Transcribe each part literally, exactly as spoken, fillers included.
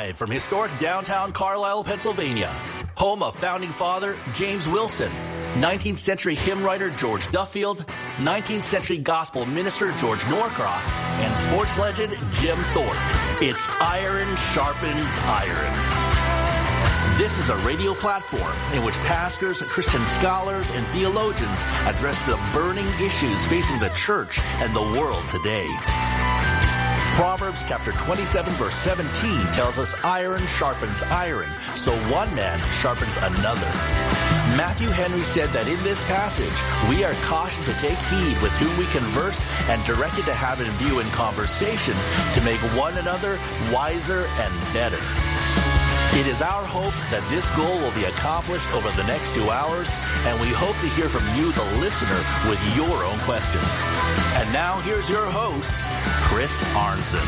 Live from historic downtown Carlisle, Pennsylvania, home of founding father James Wilson, nineteenth century hymn writer George Duffield, nineteenth century gospel minister George Norcross, and sports legend Jim Thorpe. It's Iron Sharpens Iron. This is a radio platform in which pastors, Christian scholars, and theologians address the burning issues facing the church and the world today. Proverbs chapter twenty-seven verse seventeen tells us iron sharpens iron, so one man sharpens another. Matthew Henry said that in this passage, we are cautioned to take heed with whom we converse and directed to have in view in conversation to make one another wiser and better. It is our hope that this goal will be accomplished over the next two hours, and we hope to hear from you, the listener, with your own questions. And now here's your host, Chris Arnson.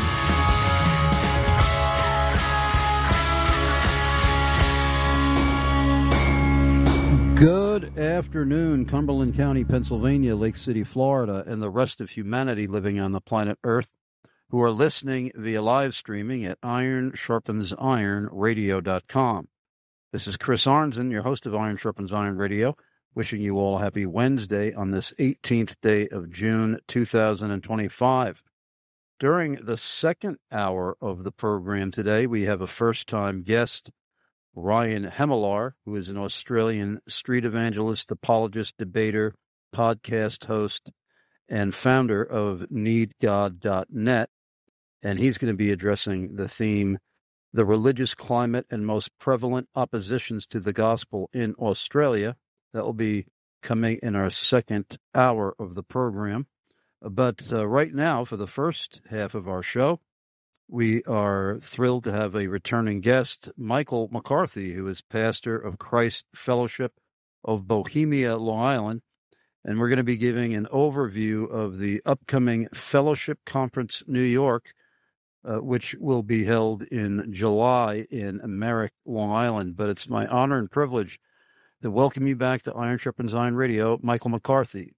Good afternoon, Cumberland County, Pennsylvania, Lake City, Florida, and the rest of humanity living on the planet Earth who are listening via live streaming at iron sharpens iron radio dot com. This is Chris Arnson, your host of Iron Sharpens Iron Radio, wishing you all a happy Wednesday on this eighteenth day of June, two thousand twenty-five. During the second hour of the program today, we have a first-time guest, Ryan Hemelar, who is an Australian street evangelist, apologist, debater, podcast host, and founder of need god dot net. And he's going to be addressing the theme, the religious climate and most prevalent oppositions to the gospel in Australia. That will be coming in our second hour of the program. But uh, right now, for the first half of our show, we are thrilled to have a returning guest, Michael McCarthy, who is pastor of Christ Fellowship of Bohemia, Long Island. And we're going to be giving an overview of the upcoming Fellowship Conference New York, uh, which will be held in July in Merrick, Long Island. But it's my honor and privilege to welcome you back to Iron Sharpens Iron Radio, Michael McCarthy.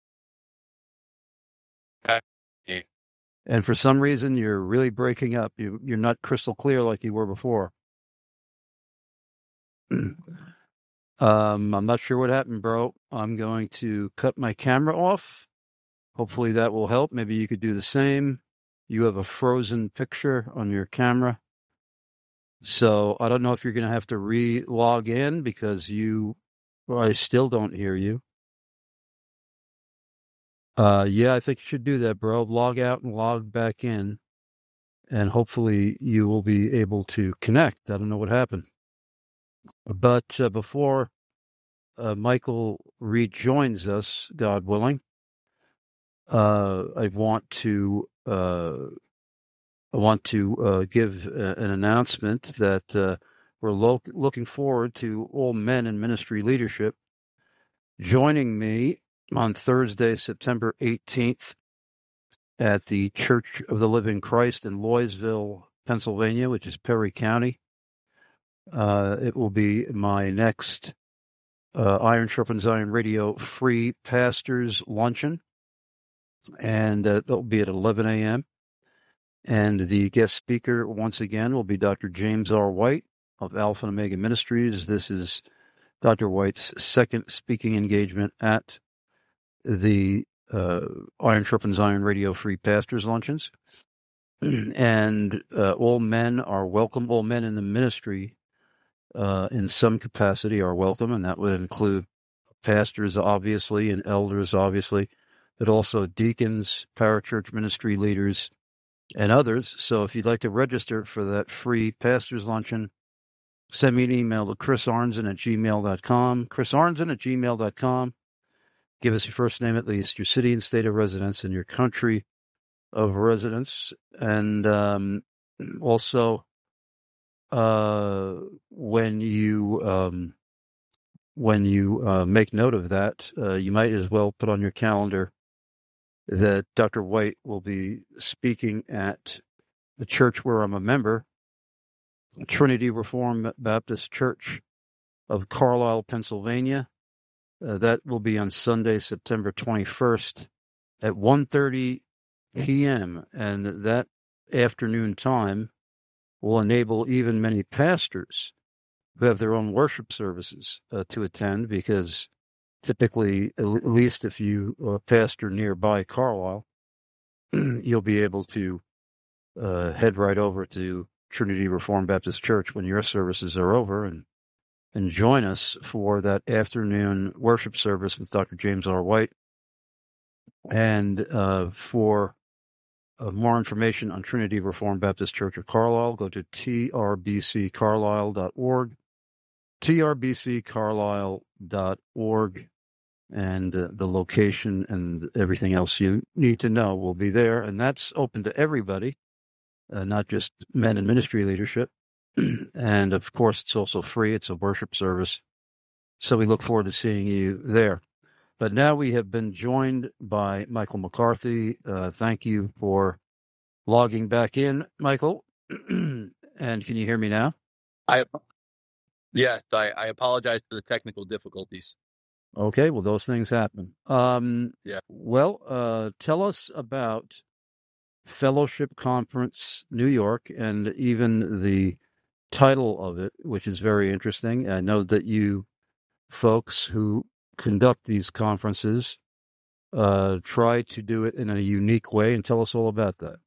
Hi. And for some reason, you're really breaking up. You, you're not crystal clear like you were before. um, I'm not sure what happened, bro. I'm going to cut my camera off. Hopefully that will help. Maybe you could do the same. You have a frozen picture on your camera. So I don't know if you're going to have to re-log in because you, well, I still don't hear you. Uh, yeah, I think you should do that, bro. Log out and log back in, and hopefully you will be able to connect. I don't know what happened. But uh, before uh, Michael rejoins us, God willing, uh, I want to uh, I want to uh, give uh, an announcement that uh, we're lo- looking forward to all men in ministry leadership joining me on Thursday, September eighteenth, at the Church of the Living Christ in Loysville, Pennsylvania, which is Perry County. Uh, it will be my next uh, Iron Sharpens Iron Radio free pastors luncheon, and uh, it'll be at eleven a.m. And the guest speaker, once again, will be Doctor James R. White of Alpha and Omega Ministries. This is Doctor White's second speaking engagement at the uh, Iron Sharpens Iron Radio Free Pastors Luncheons. And uh, all men are welcome. All men in the ministry uh, in some capacity are welcome, and that would include pastors, obviously, and elders, obviously, but also deacons, parachurch ministry leaders, and others. So if you'd like to register for that free pastors luncheon, send me an email to chris arnson at gmail dot com, chris arnson at gmail dot com. Give us your first name at least, your city and state of residence, and your country of residence. And um, also, uh, when you um, when you uh, make note of that, uh, you might as well put on your calendar that Doctor White will be speaking at the church where I'm a member, Trinity Reformed Baptist Church of Carlisle, Pennsylvania. Uh, that will be on Sunday, September twenty-first at one thirty p.m. And that afternoon time will enable even many pastors who have their own worship services uh, to attend, because typically, at least if you uh, pastor nearby Carlisle, you'll be able to uh, head right over to Trinity Reformed Baptist Church when your services are over and and join us for that afternoon worship service with Doctor James R. White. And uh, for uh, more information on Trinity Reformed Baptist Church of Carlisle, go to t r b c carlisle dot org, t r b c carlisle dot org, and uh, the location and everything else you need to know will be there. And that's open to everybody, uh, not just men in ministry leadership. And of course, it's also free. It's a worship service. So we look forward to seeing you there. But now we have been joined by Michael McCarthy. Uh, thank you for logging back in, Michael. And can you hear me now? I Yes, I, I apologize for the technical difficulties. Okay, well, those things happen. Um, Yeah. Well, uh, tell us about Fellowship Conference New York, and even the title of it, which is very interesting. I know that you folks who conduct these conferences uh, try to do it in a unique way, and tell us all about that.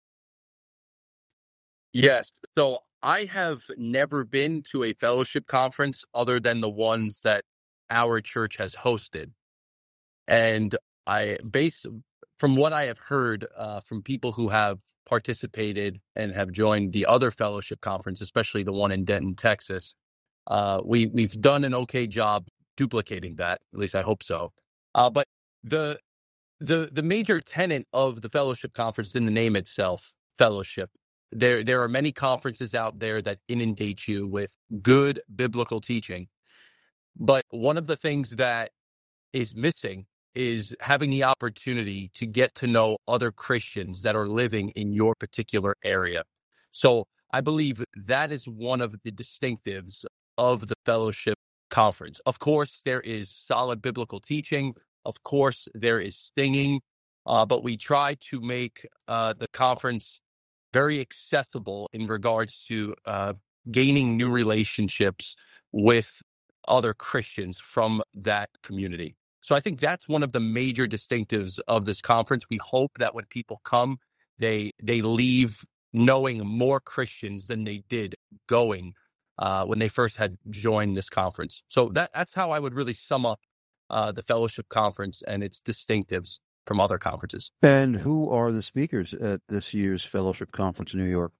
Yes. So I have never been to a fellowship conference other than the ones that our church has hosted. And I, based from what I have heard uh, from people who have participated and have joined the other fellowship conference, especially the one in Denton, Texas, uh, we, we've done an okay job duplicating that. At least I hope so. Uh, but the The the major tenet of the fellowship conference in the name itself, fellowship. There there are many conferences out there that inundate you with good biblical teaching. But one of the things that is missing is having the opportunity to get to know other Christians that are living in your particular area. So I believe that is one of the distinctives of the fellowship conference. Of course, there is solid biblical teaching. Of course, there is singing, uh, but we try to make uh, the conference very accessible in regards to uh, gaining new relationships with other Christians from that community. So I think that's one of the major distinctives of this conference. We hope that when people come, they they leave knowing more Christians than they did going uh, when they first had joined this conference. So that that's how I would really sum up uh, the fellowship conference and its distinctives from other conferences. And who are the speakers at this year's Fellowship Conference in New York?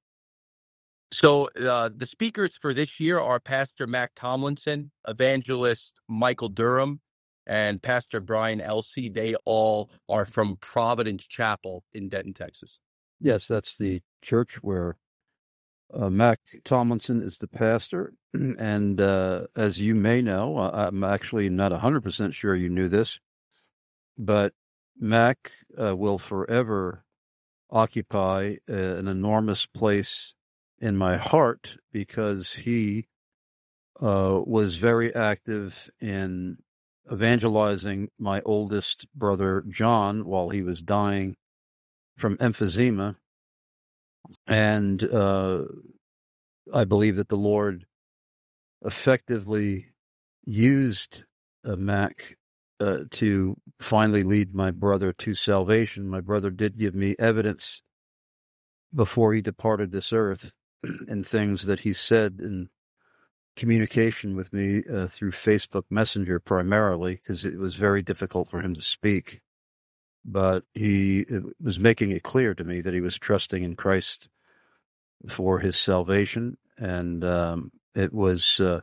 So uh, the speakers for this year are Pastor Mac Tomlinson, Evangelist Michael Durham, and Pastor Brian Elsey. They all are from Providence Chapel in Denton, Texas. Yes, that's the church where uh, Mac Tomlinson is the pastor. And uh, as you may know, I'm actually not one hundred percent sure you knew this, but Mac uh, will forever occupy uh, an enormous place in my heart, because he uh, was very active in evangelizing my oldest brother, John, while he was dying from emphysema. And uh, I believe that the Lord effectively used uh, Mac uh, to finally lead my brother to salvation. My brother did give me evidence before he departed this earth and things that he said in communication with me uh, through Facebook Messenger primarily, because it was very difficult for him to speak. But he was making it clear to me that he was trusting in Christ for his salvation. And um, it was uh,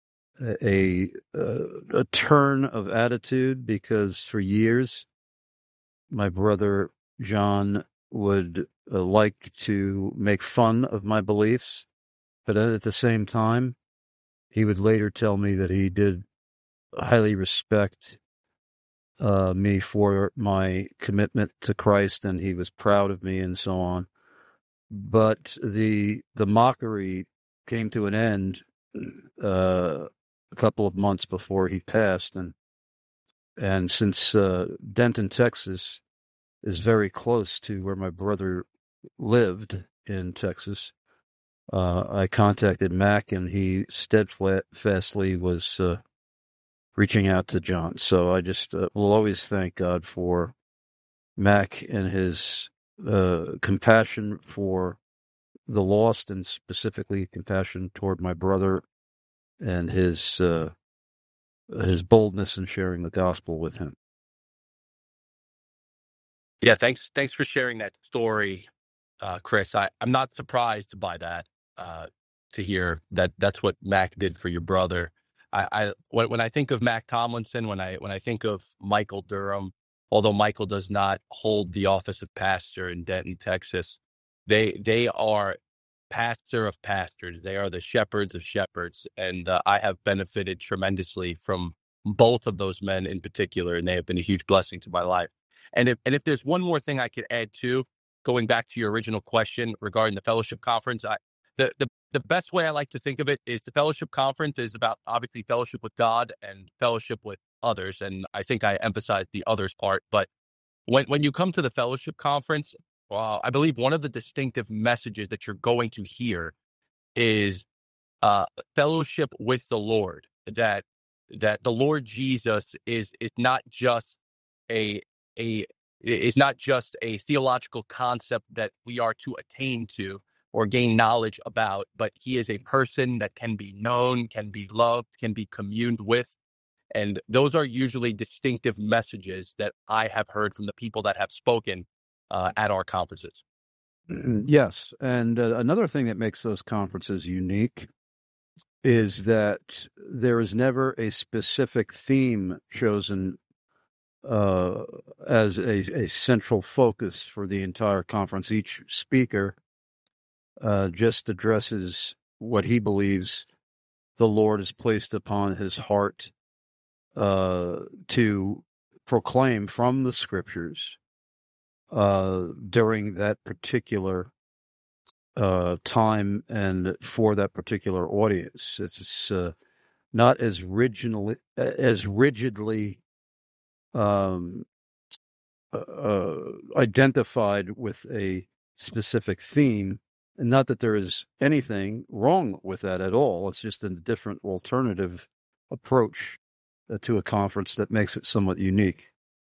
a, a, a turn of attitude, because for years, my brother John would uh, like to make fun of my beliefs, but at the same time, he would later tell me that he did highly respect uh, me for my commitment to Christ, and he was proud of me, and so on. But the the mockery came to an end uh, a couple of months before he passed, and and since uh, Denton, Texas, is very close to where my brother lived in Texas, uh, I contacted Mac, and he steadfastly was uh, reaching out to John. So I just uh, will always thank God for Mac and his uh, compassion for the lost, and specifically compassion toward my brother, and his uh, his boldness in sharing the gospel with him. Yeah, thanks. Thanks for sharing that story, uh, Chris. I, I'm not surprised by that. Uh, to hear that that's what Mac did for your brother. I, I when, when I think of Mac Tomlinson, when I when I think of Michael Durham, although Michael does not hold the office of pastor in Denton, Texas, they they are pastor of pastors. They are the shepherds of shepherds, and uh, I have benefited tremendously from both of those men in particular, and they have been a huge blessing to my life. And if and if there's one more thing I could add to, going back to your original question regarding the fellowship conference, I the the the best way I like to think of it is the fellowship conference is about obviously fellowship with God and fellowship with others, and I think I emphasized the others part. But when when you come to the fellowship conference, uh, I believe one of the distinctive messages that you're going to hear is uh, fellowship with the Lord. That that the Lord Jesus is is not just a a is not just a theological concept that we are to attain to or gain knowledge about, but he is a person that can be known, can be loved, can be communed with. And those are usually distinctive messages that I have heard from the people that have spoken uh, at our conferences. Yes, and uh, another thing that makes those conferences unique is that there is never a specific theme chosen uh, as a, a central focus for the entire conference. Each speaker uh, just addresses what he believes the Lord has placed upon his heart uh, to proclaim from the scriptures uh, during that particular uh, time and for that particular audience. It's uh, not as rigidly as rigidly um, uh, identified with a specific theme, and not that there is anything wrong with that at all. It's just a different alternative approach uh, to a conference that makes it somewhat unique.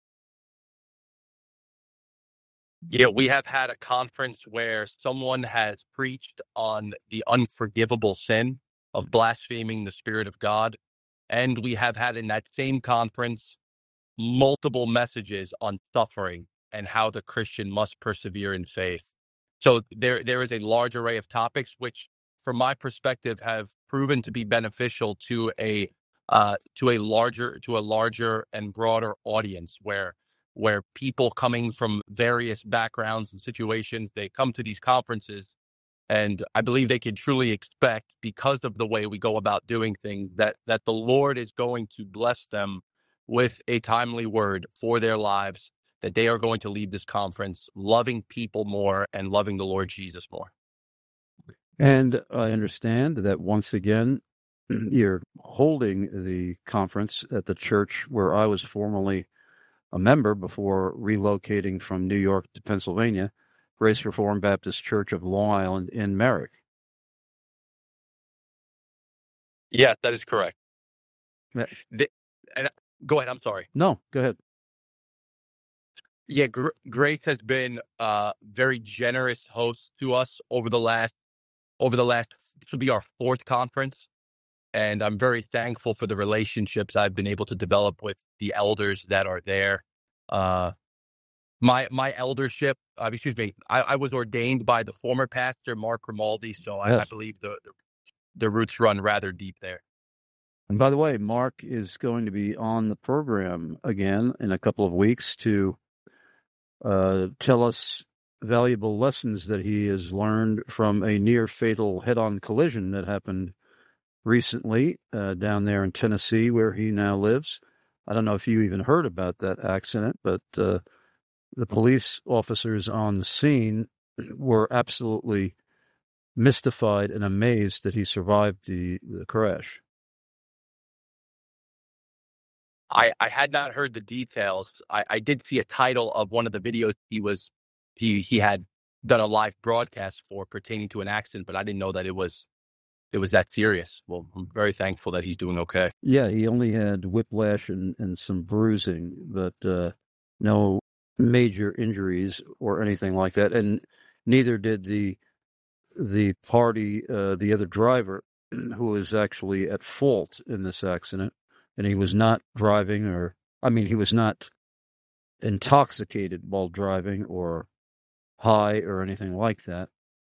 Yeah, we have had a conference where someone has preached on the unforgivable sin of blaspheming the Spirit of God. And we have had in that same conference multiple messages on suffering and how the Christian must persevere in faith. So there there is a large array of topics which, from my perspective, have proven to be beneficial to a uh, to a larger to a larger and broader audience, where where people coming from various backgrounds and situations, they come to these conferences, and I believe they can truly expect, because of the way we go about doing things, that that the Lord is going to bless them with a timely word for their lives, that they are going to leave this conference loving people more and loving the Lord Jesus more. And I understand that once again, you're holding the conference at the church where I was formerly a member before relocating from New York to Pennsylvania, Grace Reformed Baptist Church of Long Island in Merrick. Yes, that is correct. Yeah. The, and go ahead. I'm sorry. No, go ahead. Yeah, Gr- Grace has been a very generous host to us over the last over the last. This will be our fourth conference, and I'm very thankful for the relationships I've been able to develop with the elders that are there. Uh, my my eldership, uh, excuse me, I, I was ordained by the former pastor Mark Grimaldi, so I, Yes. I believe the, the the roots run rather deep there. And by the way, Mark is going to be on the program again in a couple of weeks to uh, tell us valuable lessons that he has learned from a near fatal head-on collision that happened recently uh, down there in Tennessee, where he now lives. I don't know if you even heard about that accident, but uh, the police officers on the scene were absolutely mystified and amazed that he survived the, the crash. I, I had not heard the details. I, I did see a title of one of the videos he was he he had done a live broadcast for pertaining to an accident, but I didn't know that it was it was that serious. Well, I'm very thankful that he's doing okay. Yeah, he only had whiplash and, and some bruising, but uh, no major injuries or anything like that. And neither did the the party, uh, the other driver, who was actually at fault in this accident. And he was not driving, or, I mean, he was not intoxicated while driving or high or anything like that.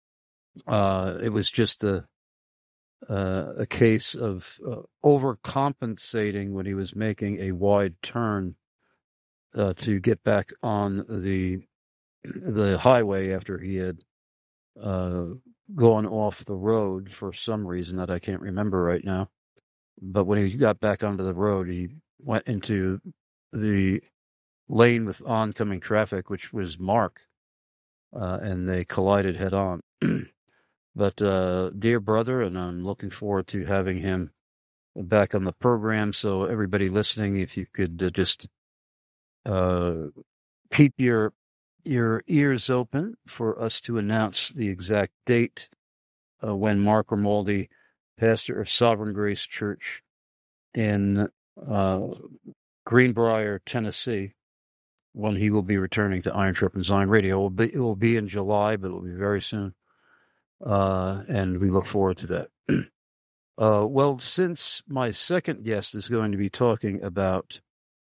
Uh, it was just a uh, a case of uh, overcompensating when he was making a wide turn uh, to get back on the the highway after he had uh, gone off the road for some reason that I can't remember right now. But when he got back onto the road, he went into the lane with oncoming traffic, which was Mark, uh, and they collided head on. But uh, dear brother, and I'm looking forward to having him back on the program. So everybody listening, if you could uh, just uh, keep your your ears open for us to announce the exact date uh, when Mark Grimaldi, pastor of Sovereign Grace Church in uh, Greenbrier, Tennessee, when he will be returning to Iron Sharpens Iron Radio. It will be, it will be in July, but it will be very soon. Uh, and we look forward to that. uh, well, since my second guest is going to be talking about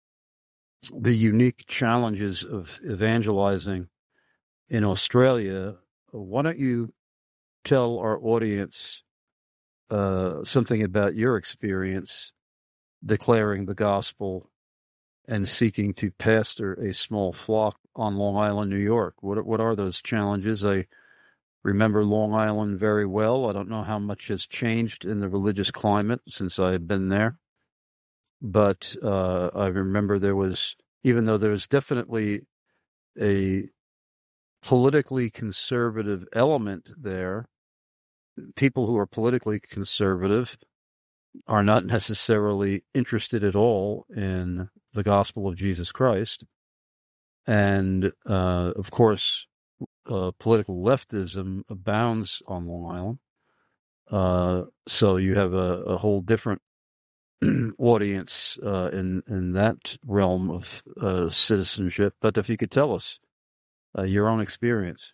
the unique challenges of evangelizing in Australia, why don't you tell our audience uh, something about your experience declaring the gospel and seeking to pastor a small flock on Long Island, New York? What what are those challenges? I remember Long Island very well. I don't know how much has changed in the religious climate since I've been there, but uh, I remember there was, even though there was definitely a politically conservative element there, people who are politically conservative are not necessarily interested at all in the gospel of Jesus Christ. And, uh, of course, uh, political leftism abounds on Long Island. Uh, so you have a, a whole different audience uh, in, in that realm of uh, citizenship. But if you could tell us uh, your own experience.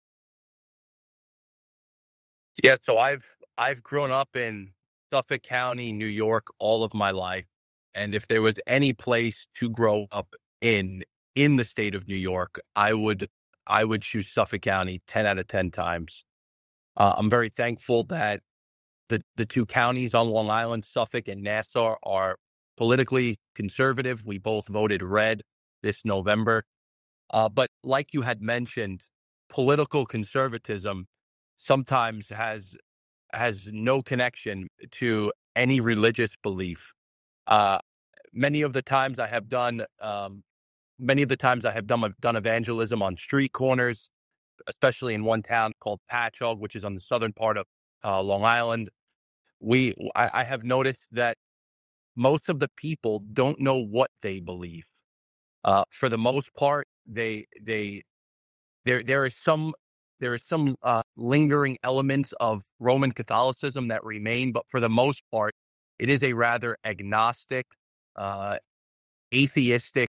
Yeah, so I've I've grown up in Suffolk County, New York, all of my life. And if there was any place to grow up in in the state of New York, I would I would choose Suffolk County ten out of ten times. Uh, I'm very thankful that the the two counties on Long Island, Suffolk and Nassau, are politically conservative. We both voted red this November. Uh, but like you had mentioned, political conservatism sometimes has has no connection to any religious belief. Uh, many of the times I have done, um, many of the times I have done done evangelism on street corners, especially in one town called Patchogue, which is on the southern part of uh, Long Island. We, I, I have noticed that most of the people don't know what they believe. Uh, for the most part, they they there there is some there is some uh, lingering elements of Roman Catholicism that remain, but for the most part, it is a rather agnostic, uh, atheistic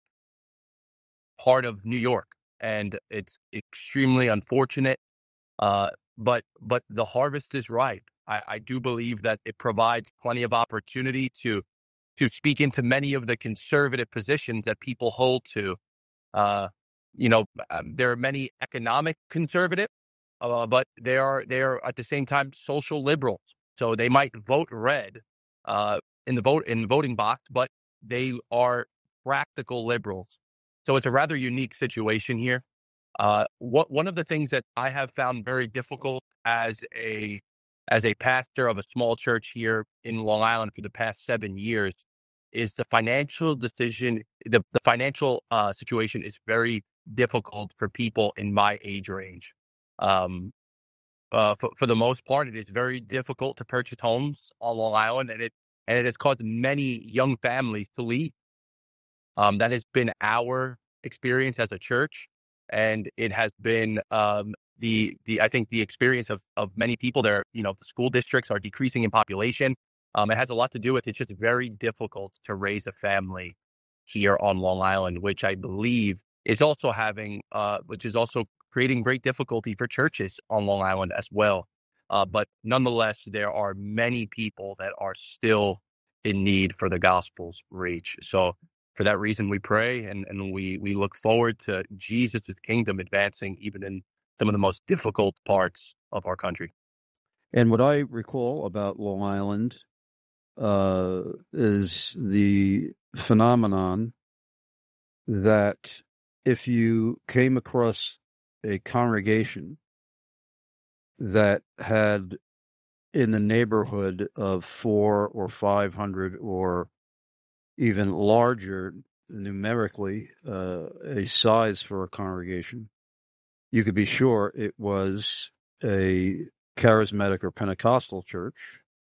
part of New York, and it's extremely unfortunate. Uh, but but the harvest is ripe. I, I do believe that it provides plenty of opportunity to to speak into many of the conservative positions that people hold to. Uh, you know, um, there are many economic conservatives, uh, but they are they are at the same time social liberals. So they might vote red uh, in the vote in the voting box, but they are practical liberals. So it's a rather unique situation here. Uh, what one of the things that I have found very difficult as a as a pastor of a small church here in Long Island for the past seven years is the financial decision. The, the financial uh, situation is very difficult for people in my age range. Um, uh, for, for the most part, it is very difficult to purchase homes on Long Island, and it and it has caused many young families to leave. Um, that has been our experience as a church, and it has been um, the the I think the experience of of many people there. You know, the school districts are decreasing in population. Um, it has a lot to do with it's just very difficult to raise a family here on Long Island, which I believe is also having, uh, which is also creating great difficulty for churches on Long Island as well. Uh, but nonetheless, there are many people that are still in need for the gospel's reach. So for that reason, we pray and, and we, we look forward to Jesus' kingdom advancing even in some of the most difficult parts of our country. And what I recall about Long Island uh, is the phenomenon that if you came across a congregation that had in the neighborhood of four or five hundred or even larger numerically, uh, a size for a congregation, you could be sure it was a charismatic or Pentecostal church.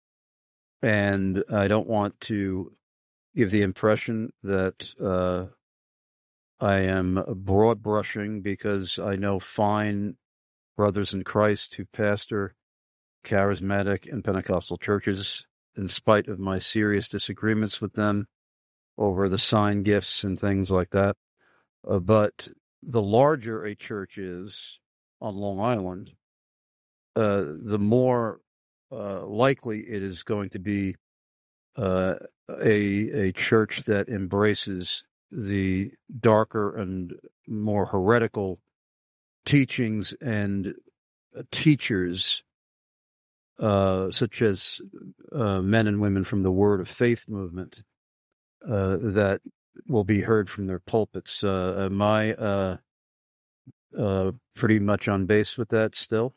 And I don't want to give the impression that uh, I am broad brushing, because I know fine brothers in Christ who pastor charismatic and Pentecostal churches, in spite of my serious disagreements with them over the sign gifts and things like that. Uh, but the larger a church is on Long Island, uh, the more uh, likely it is going to be uh, a a church that embraces the darker and more heretical teachings and teachers, uh, such as uh, men and women from the Word of Faith movement, uh, that will be heard from their pulpits. Uh, am I uh, uh, pretty much on base with that still?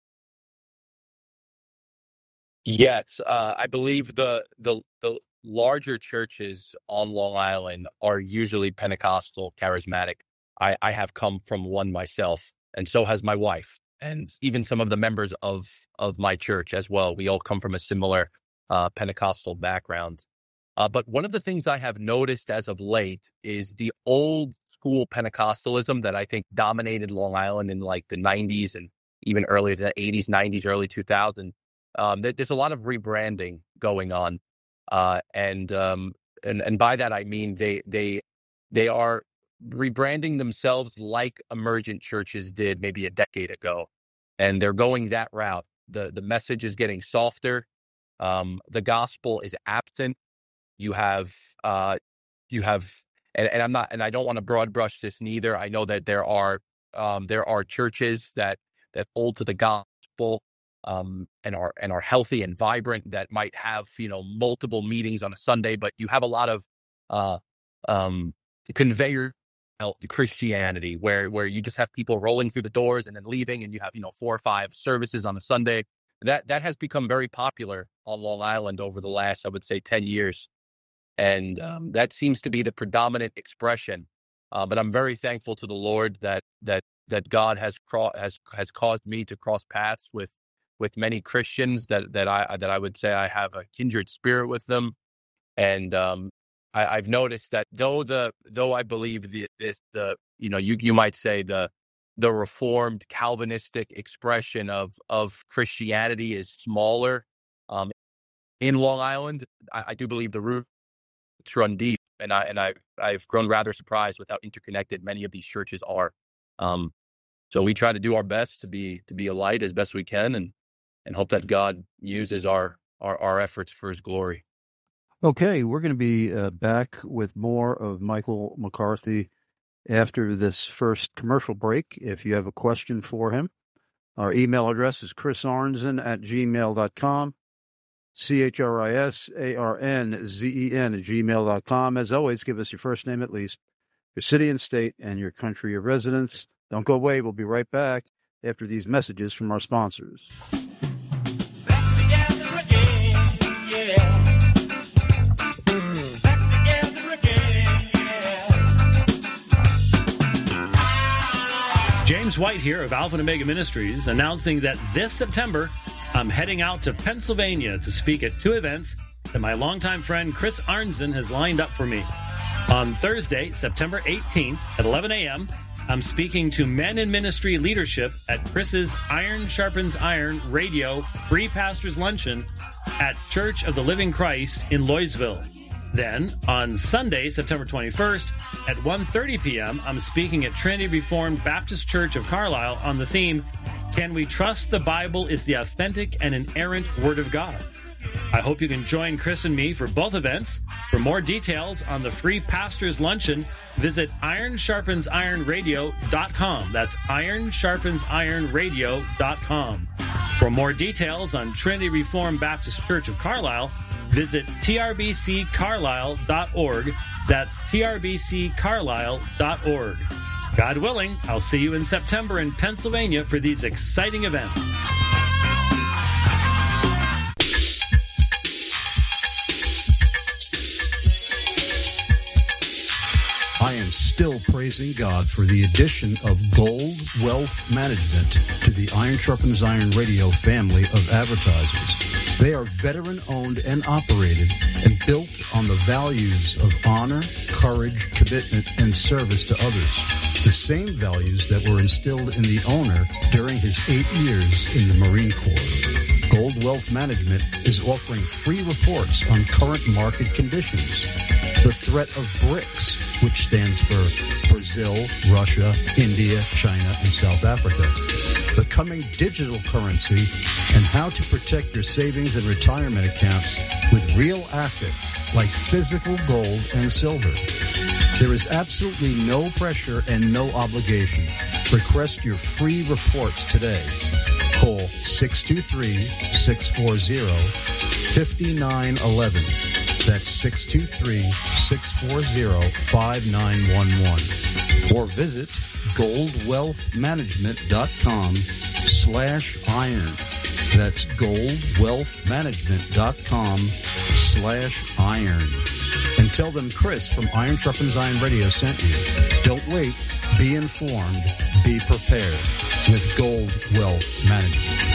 Yes, uh, I believe the the the larger churches on Long Island are usually Pentecostal, charismatic. I, I have come from one myself, and so has my wife, and even some of the members of of my church as well. We all come from a similar uh, Pentecostal background. Uh, but one of the things I have noticed as of late is the old school Pentecostalism that I think dominated Long Island in like the nineties and even earlier the eighties, nineties, early two thousands. Um, there, there's a lot of rebranding going on, uh, and um, and and by that I mean they they they are rebranding themselves like emergent churches did maybe a decade ago, and they're going that route. the The message is getting softer. Um, the gospel is absent. You have uh, you have, and, and I'm not, and I don't want to broad brush this neither. I know that there are um, there are churches that that hold to the gospel. Um, and are and are healthy and vibrant, that might have, you know, multiple meetings on a Sunday, but you have a lot of uh, um, conveyor belt Christianity where where you just have people rolling through the doors and then leaving, and you have, you know, four or five services on a Sunday. That that has become very popular on Long Island over the last, I would say, ten years, and um, that seems to be the predominant expression. Uh, but I'm very thankful to the Lord that that that God has cro- has has caused me to cross paths with. with many Christians that, that I that I would say I have a kindred spirit with them, and um, I, I've noticed that though the though I believe the this the you know you you might say the the Reformed Calvinistic expression of of Christianity is smaller um, in Long Island, I, I do believe the roots run deep, and I and I I've grown rather surprised with how interconnected many of these churches are. Um, so we try to do our best to be to be a light as best we can, and. and hope that God uses our, our, our efforts for his glory. Okay, we're going to be uh, back with more of Michael McCarthy after this first commercial break. If you have a question for him, our email address is chris arnzen at gmail dot com, C H R I S A R N Z E N at gmail dot com. As always, give us your first name at least, your city and state, and your country of residence. Don't go away. We'll be right back after these messages from our sponsors. James White here of Alpha and Omega Ministries, announcing that this September, I'm heading out to Pennsylvania to speak at two events that my longtime friend Chris Arnzen has lined up for me. On Thursday, September eighteenth at eleven a.m., I'm speaking to men in ministry leadership at Chris's Iron Sharpens Iron Radio Free Pastors Luncheon at Church of the Living Christ in Loysville. Then, on Sunday, September twenty-first, at one thirty p.m., I'm speaking at Trinity Reformed Baptist Church of Carlisle on the theme, Can We Trust the Bible is the Authentic and Inerrant Word of God? I hope you can join Chris and me for both events. For more details on the Free Pastors Luncheon, visit iron sharpens iron radio dot com. That's iron sharpens iron radio dot com. For more details on Trinity Reformed Baptist Church of Carlisle, visit t r b c carlisle dot org. That's t r b c carlisle dot org. God willing, I'll see you in September in Pennsylvania for these exciting events. I am still praising God for the addition of Gold Wealth Management to the Iron Sharpens Iron Radio family of advertisers. They are veteran-owned and operated and built on the values of honor, courage, commitment, and service to others. The same values that were instilled in the owner during his eight years in the Marine Corps. Gold Wealth Management is offering free reports on current market conditions. The threat of BRICS, which stands for Brazil, Russia, India, China, and South Africa. The coming digital currency and how to protect your savings and retirement accounts with real assets like physical gold and silver. There is absolutely no pressure and no obligation. Request your free reports today. Call six two three, six four zero, five nine one one. That's six two three, six four zero, five nine one one. Or visit goldwealthmanagement.com slash iron. That's goldwealthmanagement.com slash iron. And tell them Chris from Iron Sharpens Iron Radio sent you. Don't wait. Be informed. Be prepared with Gold Wealth Management.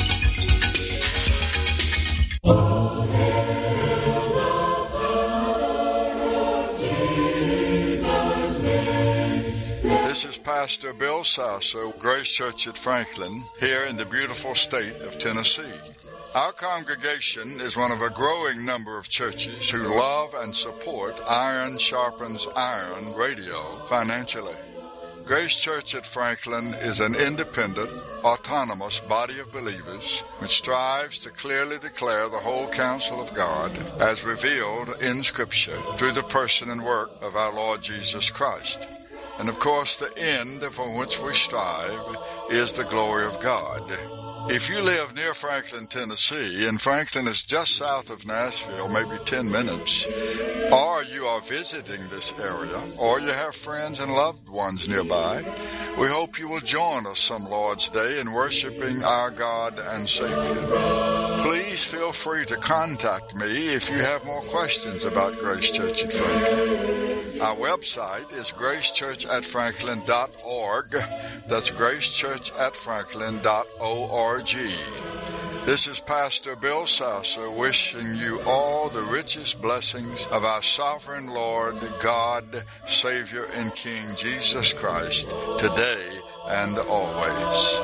This is Pastor Bill Sasso, Grace Church at Franklin, here in the beautiful state of Tennessee. Our congregation is one of a growing number of churches who love and support Iron Sharpens Iron Radio financially. Grace Church at Franklin is an independent, autonomous body of believers which strives to clearly declare the whole counsel of God as revealed in Scripture through the person and work of our Lord Jesus Christ. And of course, the end for which we strive is the glory of God. If you live near Franklin, Tennessee, and Franklin is just south of Nashville, maybe ten minutes, or you are visiting this area, or you have friends and loved ones nearby, we hope you will join us some Lord's Day in worshiping our God and Savior. Please feel free to contact me if you have more questions about Grace Church at Franklin. Our website is grace church at franklin dot org. That's grace church at franklin dot org. This is Pastor Bill Sasso wishing you all the richest blessings of our sovereign Lord, God, Savior, and King Jesus Christ, today and always.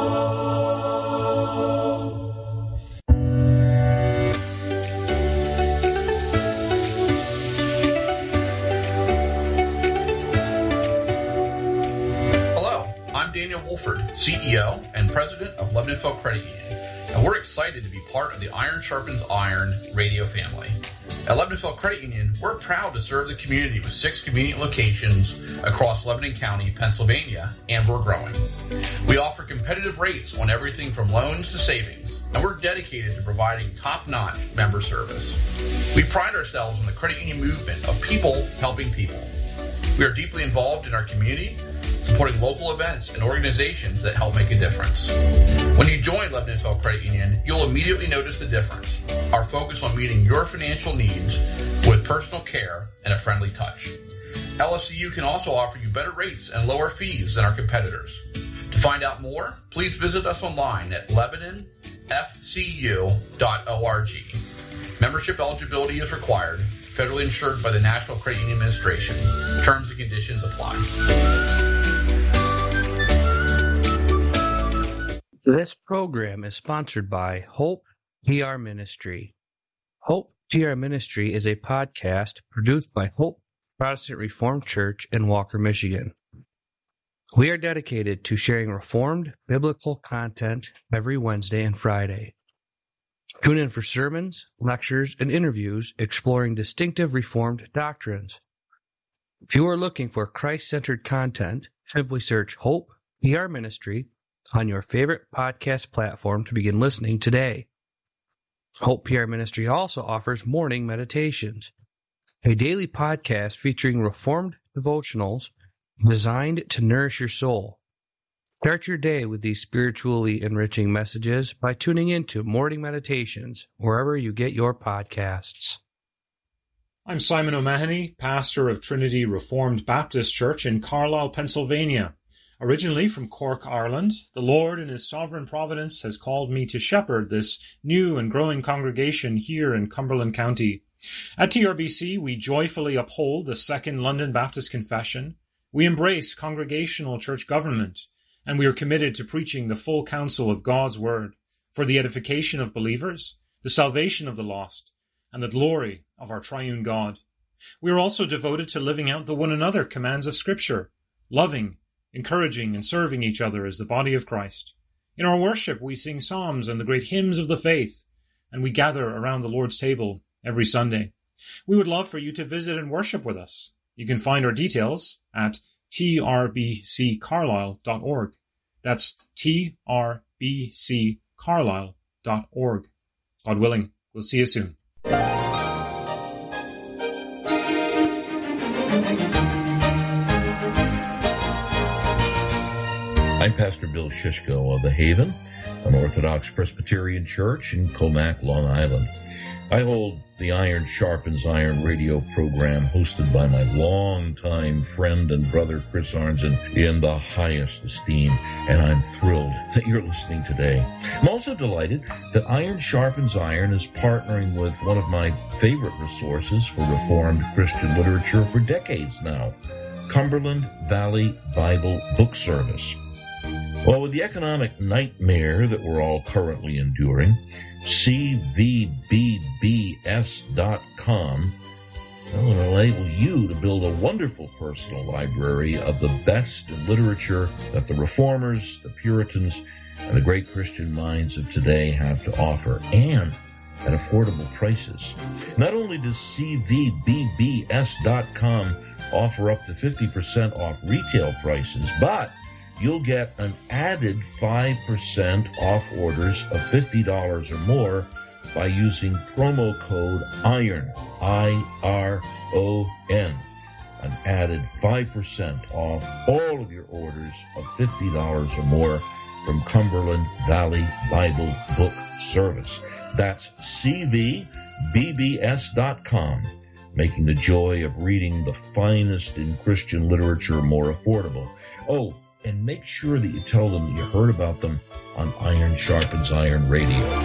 Daniel Wolford, C E O and President of Lebanon Credit Union, and we're excited to be part of the Iron Sharpens Iron radio family. At Lebanon Credit Union, we're proud to serve the community with six convenient locations across Lebanon County, Pennsylvania, and we're growing. We offer competitive rates on everything from loans to savings, and we're dedicated to providing top-notch member service. We pride ourselves on the credit union movement of people helping people. We are deeply involved in our community, supporting local events and organizations that help make a difference. When you join Lebanon Credit Union, you'll immediately notice the difference. Our focus on meeting your financial needs with personal care and a friendly touch. L F C U can also offer you better rates and lower fees than our competitors. To find out more, please visit us online at lebanon f c u dot org. Membership eligibility is required. Federally insured by the National Credit Union Administration. Terms and conditions apply. This program is sponsored by Hope P R Ministry. Hope P R Ministry is a podcast produced by Hope Protestant Reformed Church in Walker, Michigan. We are dedicated to sharing Reformed biblical content every Wednesday and Friday. Tune in for sermons, lectures, and interviews exploring distinctive Reformed doctrines. If you are looking for Christ-centered content, simply search Hope P R Ministry on your favorite podcast platform to begin listening today. Hope P R Ministry also offers morning meditations, a daily podcast featuring Reformed devotionals designed to nourish your soul. Start your day with these spiritually enriching messages by tuning into Morning Meditations wherever you get your podcasts. I'm Simon O'Mahony, pastor of Trinity Reformed Baptist Church in Carlisle, Pennsylvania. Originally from Cork, Ireland, the Lord in His sovereign providence has called me to shepherd this new and growing congregation here in Cumberland County. At T R B C, we joyfully uphold the Second London Baptist Confession. We embrace congregational church government, and we are committed to preaching the full counsel of God's Word for the edification of believers, the salvation of the lost, and the glory of our triune God. We are also devoted to living out the one another commands of Scripture, loving, encouraging, and serving each other as the body of Christ. In our worship, we sing psalms and the great hymns of the faith, and we gather around the Lord's table every Sunday. We would love for you to visit and worship with us. You can find our details at t r b c carlisle dot org. That's t r b c carlisle dot org. God willing, we'll see you soon. I'm Pastor Bill Shishko of The Haven, an Orthodox Presbyterian church in Comac, Long Island. I hold the Iron Sharpens Iron radio program hosted by my longtime friend and brother Chris Arnzen in the highest esteem, and I'm thrilled that you're listening today. I'm also delighted that Iron Sharpens Iron is partnering with one of my favorite resources for Reformed Christian literature for decades now, Cumberland Valley Bible Book Service. Well, with the economic nightmare that we're all currently enduring, C V B B S dot com will enable you to build a wonderful personal library of the best in literature that the Reformers, the Puritans, and the great Christian minds of today have to offer, and at affordable prices. Not only does C V B B S dot com offer up to fifty percent off retail prices, but you'll get an added five percent off orders of fifty dollars or more by using promo code IRON, I R O N. An added five percent off all of your orders of fifty dollars or more from Cumberland Valley Bible Book Service. That's C V B B S dot com, making the joy of reading the finest in Christian literature more affordable. Oh, and make sure that you tell them that you heard about them on Iron Sharpens Iron Radio.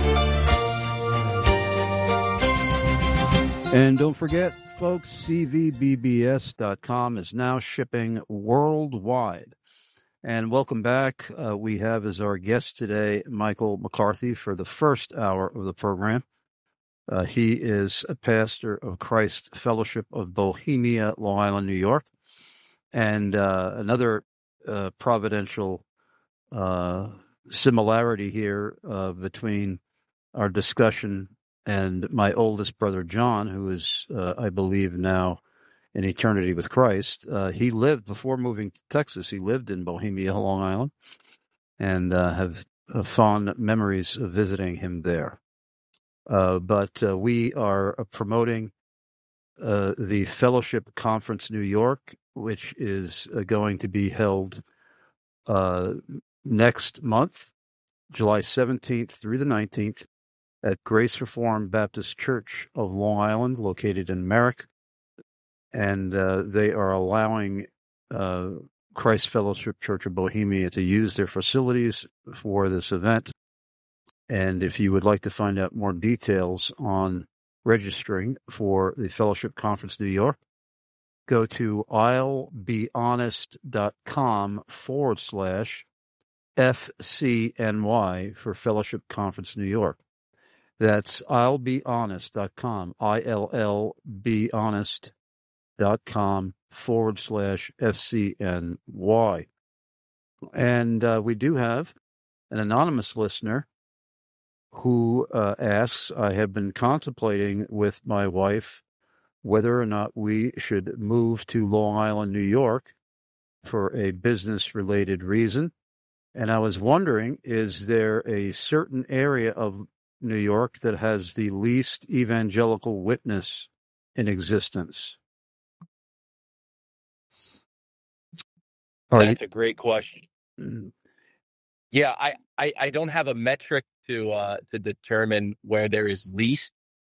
And don't forget, folks, C V B B S dot com is now shipping worldwide. And welcome back. Uh, we have as our guest today Michael McCarthy for the first hour of the program. Uh, he is a pastor of Christ Fellowship of Bohemia, Long Island, New York. And uh, another Uh, providential uh, similarity here uh, between our discussion and my oldest brother John, who is, uh, I believe, now in eternity with Christ. Uh, he lived, before moving to Texas, he lived in Bohemia, Long Island, and uh, have uh, fond memories of visiting him there. Uh, but uh, we are uh, promoting uh, the Fellowship Conference New York, which is uh, going to be held uh, next month, July seventeenth through the nineteenth, at Grace Reformed Baptist Church of Long Island, located in Merrick. And uh, they are allowing uh, Christ Fellowship Church of Bohemia to use their facilities for this event. And if you would like to find out more details on registering for the Fellowship Conference New York, go to I'll be honest dot com forward slash F C N Y for Fellowship Conference New York. That's I'll be honest dot com, I L L be honest dot com forward slash F C N Y. And uh, we do have an anonymous listener who uh, asks, I have been contemplating with my wife whether or not we should move to Long Island, New York for a business-related reason. And I was wondering, is there a certain area of New York that has the least evangelical witness in existence? Are That's you- a great question. Yeah, I, I, I don't have a metric to uh, to determine where there is least,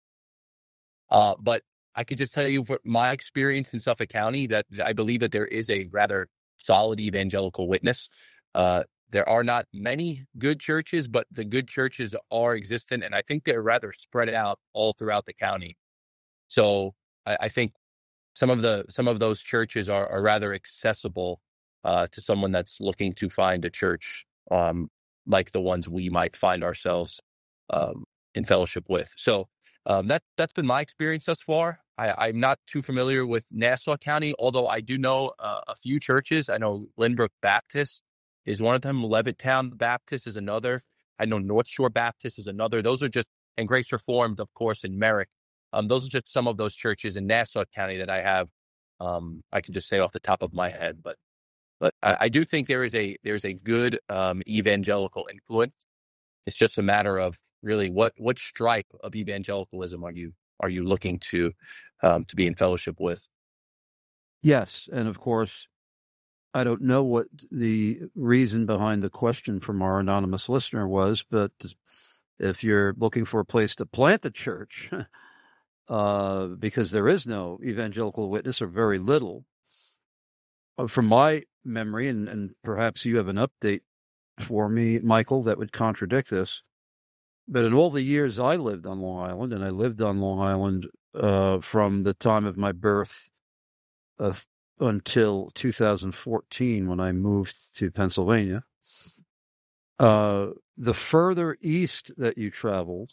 uh, but I could just tell you from my experience in Suffolk County that I believe that there is a rather solid evangelical witness. Uh, there are not many good churches, but the good churches are existent, and I think they're rather spread out all throughout the county. So I, I think some of the some of those churches are, are rather accessible uh, to someone that's looking to find a church um, like the ones we might find ourselves um, in fellowship with. So um, that that's been my experience thus far. I, I'm not too familiar with Nassau County, although I do know uh, a few churches. I know Lynbrook Baptist is one of them. Levittown Baptist is another. I know North Shore Baptist is another. Those are just, and Grace Reformed, of course, in Merrick. Um, those are just some of those churches in Nassau County that I have. Um, I can just say off the top of my head, but but I, I do think there is a there's a good um, evangelical influence. It's just a matter of really what what stripe of evangelicalism are you are you looking to um, to be in fellowship with? Yes, and of course, I don't know what the reason behind the question from our anonymous listener was, but if you're looking for a place to plant the church, uh, because there is no evangelical witness or very little, from my memory, and, and perhaps you have an update for me, Michael, that would contradict this, but in all the years I lived on Long Island, and I lived on Long Island uh, from the time of my birth uh, until two thousand fourteen when I moved to Pennsylvania, uh, the further east that you traveled,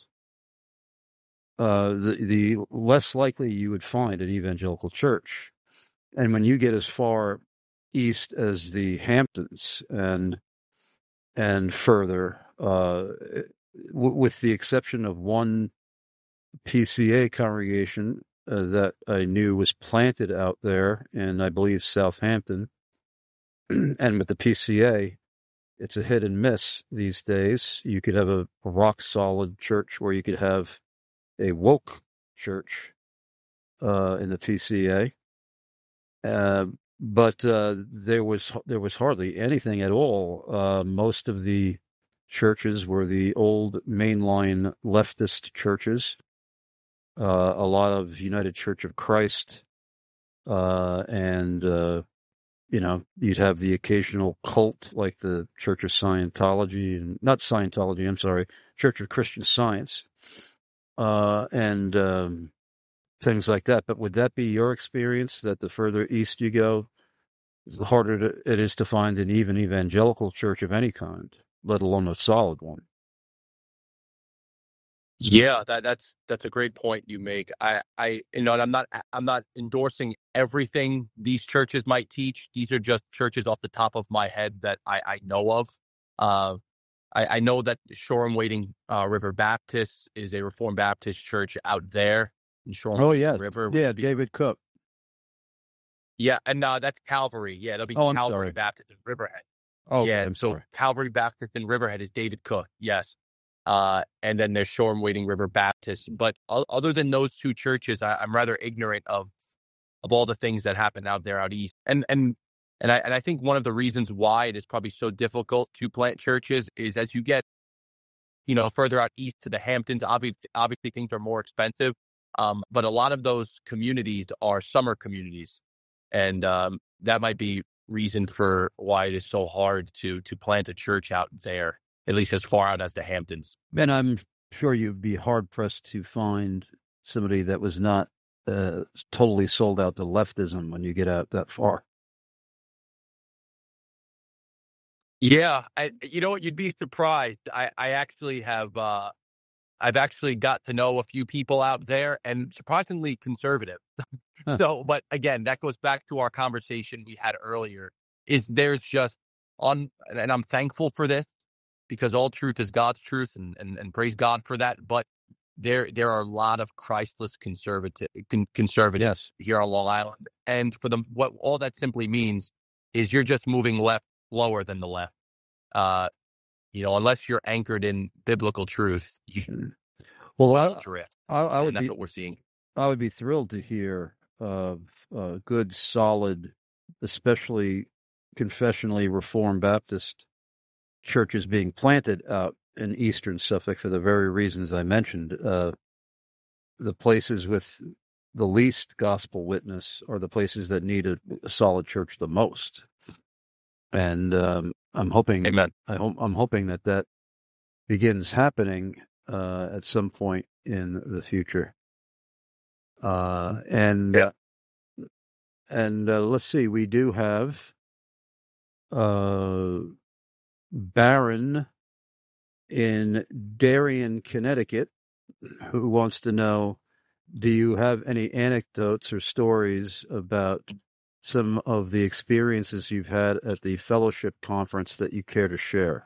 uh, the, the less likely you would find an evangelical church. And when you get as far east as the Hamptons and and further, uh, w- with the exception of one P C A congregation uh, that I knew was planted out there in, I believe, Southampton, and with the P C A, it's a hit and miss these days. You could have a rock solid church, where you could have a woke church uh, in the P C A. Uh, but uh, there was there was hardly anything at all. Uh, most of the churches were the old mainline leftist churches. Uh, a lot of United Church of Christ, uh, and uh, you know, you'd have the occasional cult like the Church of Scientology, and not Scientology. I'm sorry, Church of Christian Science, uh, and um, things like that. But would that be your experience, that the further east you go, the harder to, it is to find an even evangelical church of any kind, let alone a solid one? Yeah, that that's that's a great point you make. I, I you know, and I'm not I'm not endorsing everything these churches might teach. These are just churches off the top of my head that I, I know of. Uh, I, I know that Shoreham Wading uh, River Baptist is a Reformed Baptist church out there in Shoreham Oh yeah, River. yeah, Be, David Cook. Yeah, and uh, that's Calvary. Yeah, that'll be Oh, I'm Calvary sorry. Baptist in Riverhead. Oh, yeah, I'm so sorry. Calvary Baptist in Riverhead is David Cook. Yes. Uh, and then there's Shoreham Wading River Baptist. But o- other than those two churches, I, I'm rather ignorant of of all the things that happen out there out east. And and and I and I think one of the reasons why it is probably so difficult to plant churches is as you get, you know, further out east to the Hamptons, obviously, obviously things are more expensive. Um, but a lot of those communities are summer communities, and um, that might be reason for why it is so hard to to plant a church out there, at least as far out as the Hamptons. And I'm sure you'd be hard pressed to find somebody that was not uh, totally sold out to leftism when you get out that far. Yeah, I, you know what? You'd be surprised. I, I actually have, uh, I've actually got to know a few people out there, and surprisingly conservative. Huh. So, but again, that goes back to our conversation we had earlier. Is there's just on, and I'm thankful for this because all truth is God's truth, and and, and praise God for that. But there there are a lot of Christless conservative con, conservatives Yes. here on Long Island, and for them, what all that simply means is you're just moving left lower than the left. Uh, you know, unless you're anchored in biblical truth, you Well, will I, drift, I, I and would that's be what we're seeing. I would be thrilled to hear of uh, good, solid, especially confessionally Reformed Baptist churches being planted out in eastern Suffolk for the very reasons I mentioned. Uh, the places with the least gospel witness are the places that need a, a solid church the most. And um, I'm hoping, Amen. I hope, I'm hoping that that begins happening uh, at some point in the future. Uh, and Yeah. uh, and uh, let's see, we do have uh, Baron in Darien, Connecticut, who wants to know, do you have any anecdotes or stories about some of the experiences you've had at the fellowship conference that you care to share?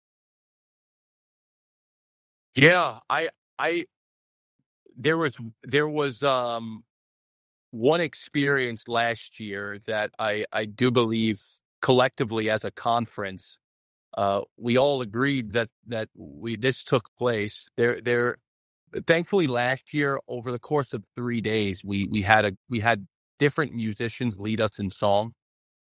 Yeah, I, I, there was, there was, um, one experience last year that I, I do believe collectively as a conference, uh, we all agreed that, that we, this took place there, there, thankfully last year over the course of three days, we, we had a, we had different musicians lead us in song,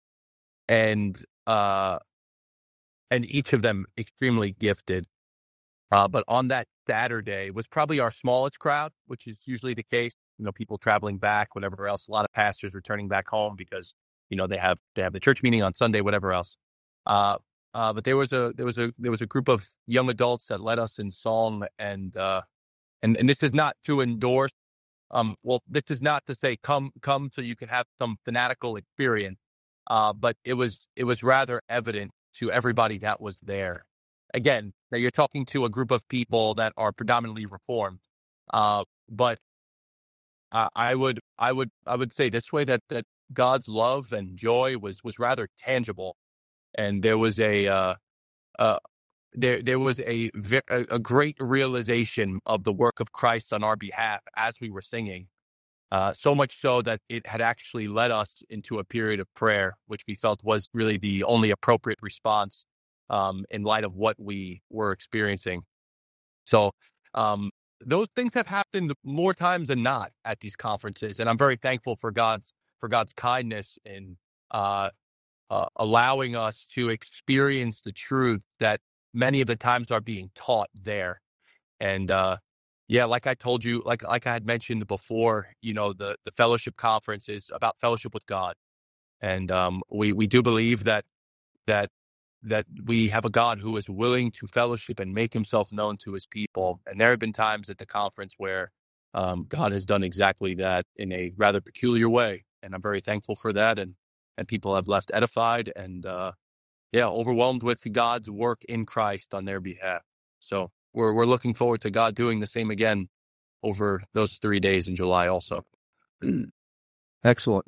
and, uh, and each of them extremely gifted. Uh, but on that Saturday was probably our smallest crowd, which is usually the case. You know, people traveling back, whatever else. A lot of pastors returning back home because you know they have they have the church meeting on Sunday, whatever else. Uh, uh, but there was a there was a there was a group of young adults that led us in song, and uh, and and this is not to endorse. Um, well, this is not to say come come so you can have some fanatical experience. Uh, but it was it was rather evident to everybody that was there. Again, now you're talking to a group of people that are predominantly Reformed, uh, but I, I would I would I would say this way that that God's love and joy was was rather tangible, and there was a uh, uh, there there was a, ve- a a great realization of the work of Christ on our behalf as we were singing. Uh, so much so that it had actually led us into a period of prayer, which we felt was really the only appropriate response um, in light of what we were experiencing. So um, those things have happened more times than not at these conferences, and I'm very thankful for God's for God's kindness in uh, uh, allowing us to experience the truth that many of the times are being taught there. And uh, yeah, like I told you, like like I had mentioned before, you know, the the fellowship conference is about fellowship with God, and um, we we do believe that that that we have a God who is willing to fellowship and make Himself known to His people. And there have been times at the conference where um, God has done exactly that in a rather peculiar way, and I'm very thankful for that. And and people have left edified and uh, yeah, overwhelmed with God's work in Christ on their behalf. So we're we're looking forward to God doing the same again over those three days in July also. Excellent.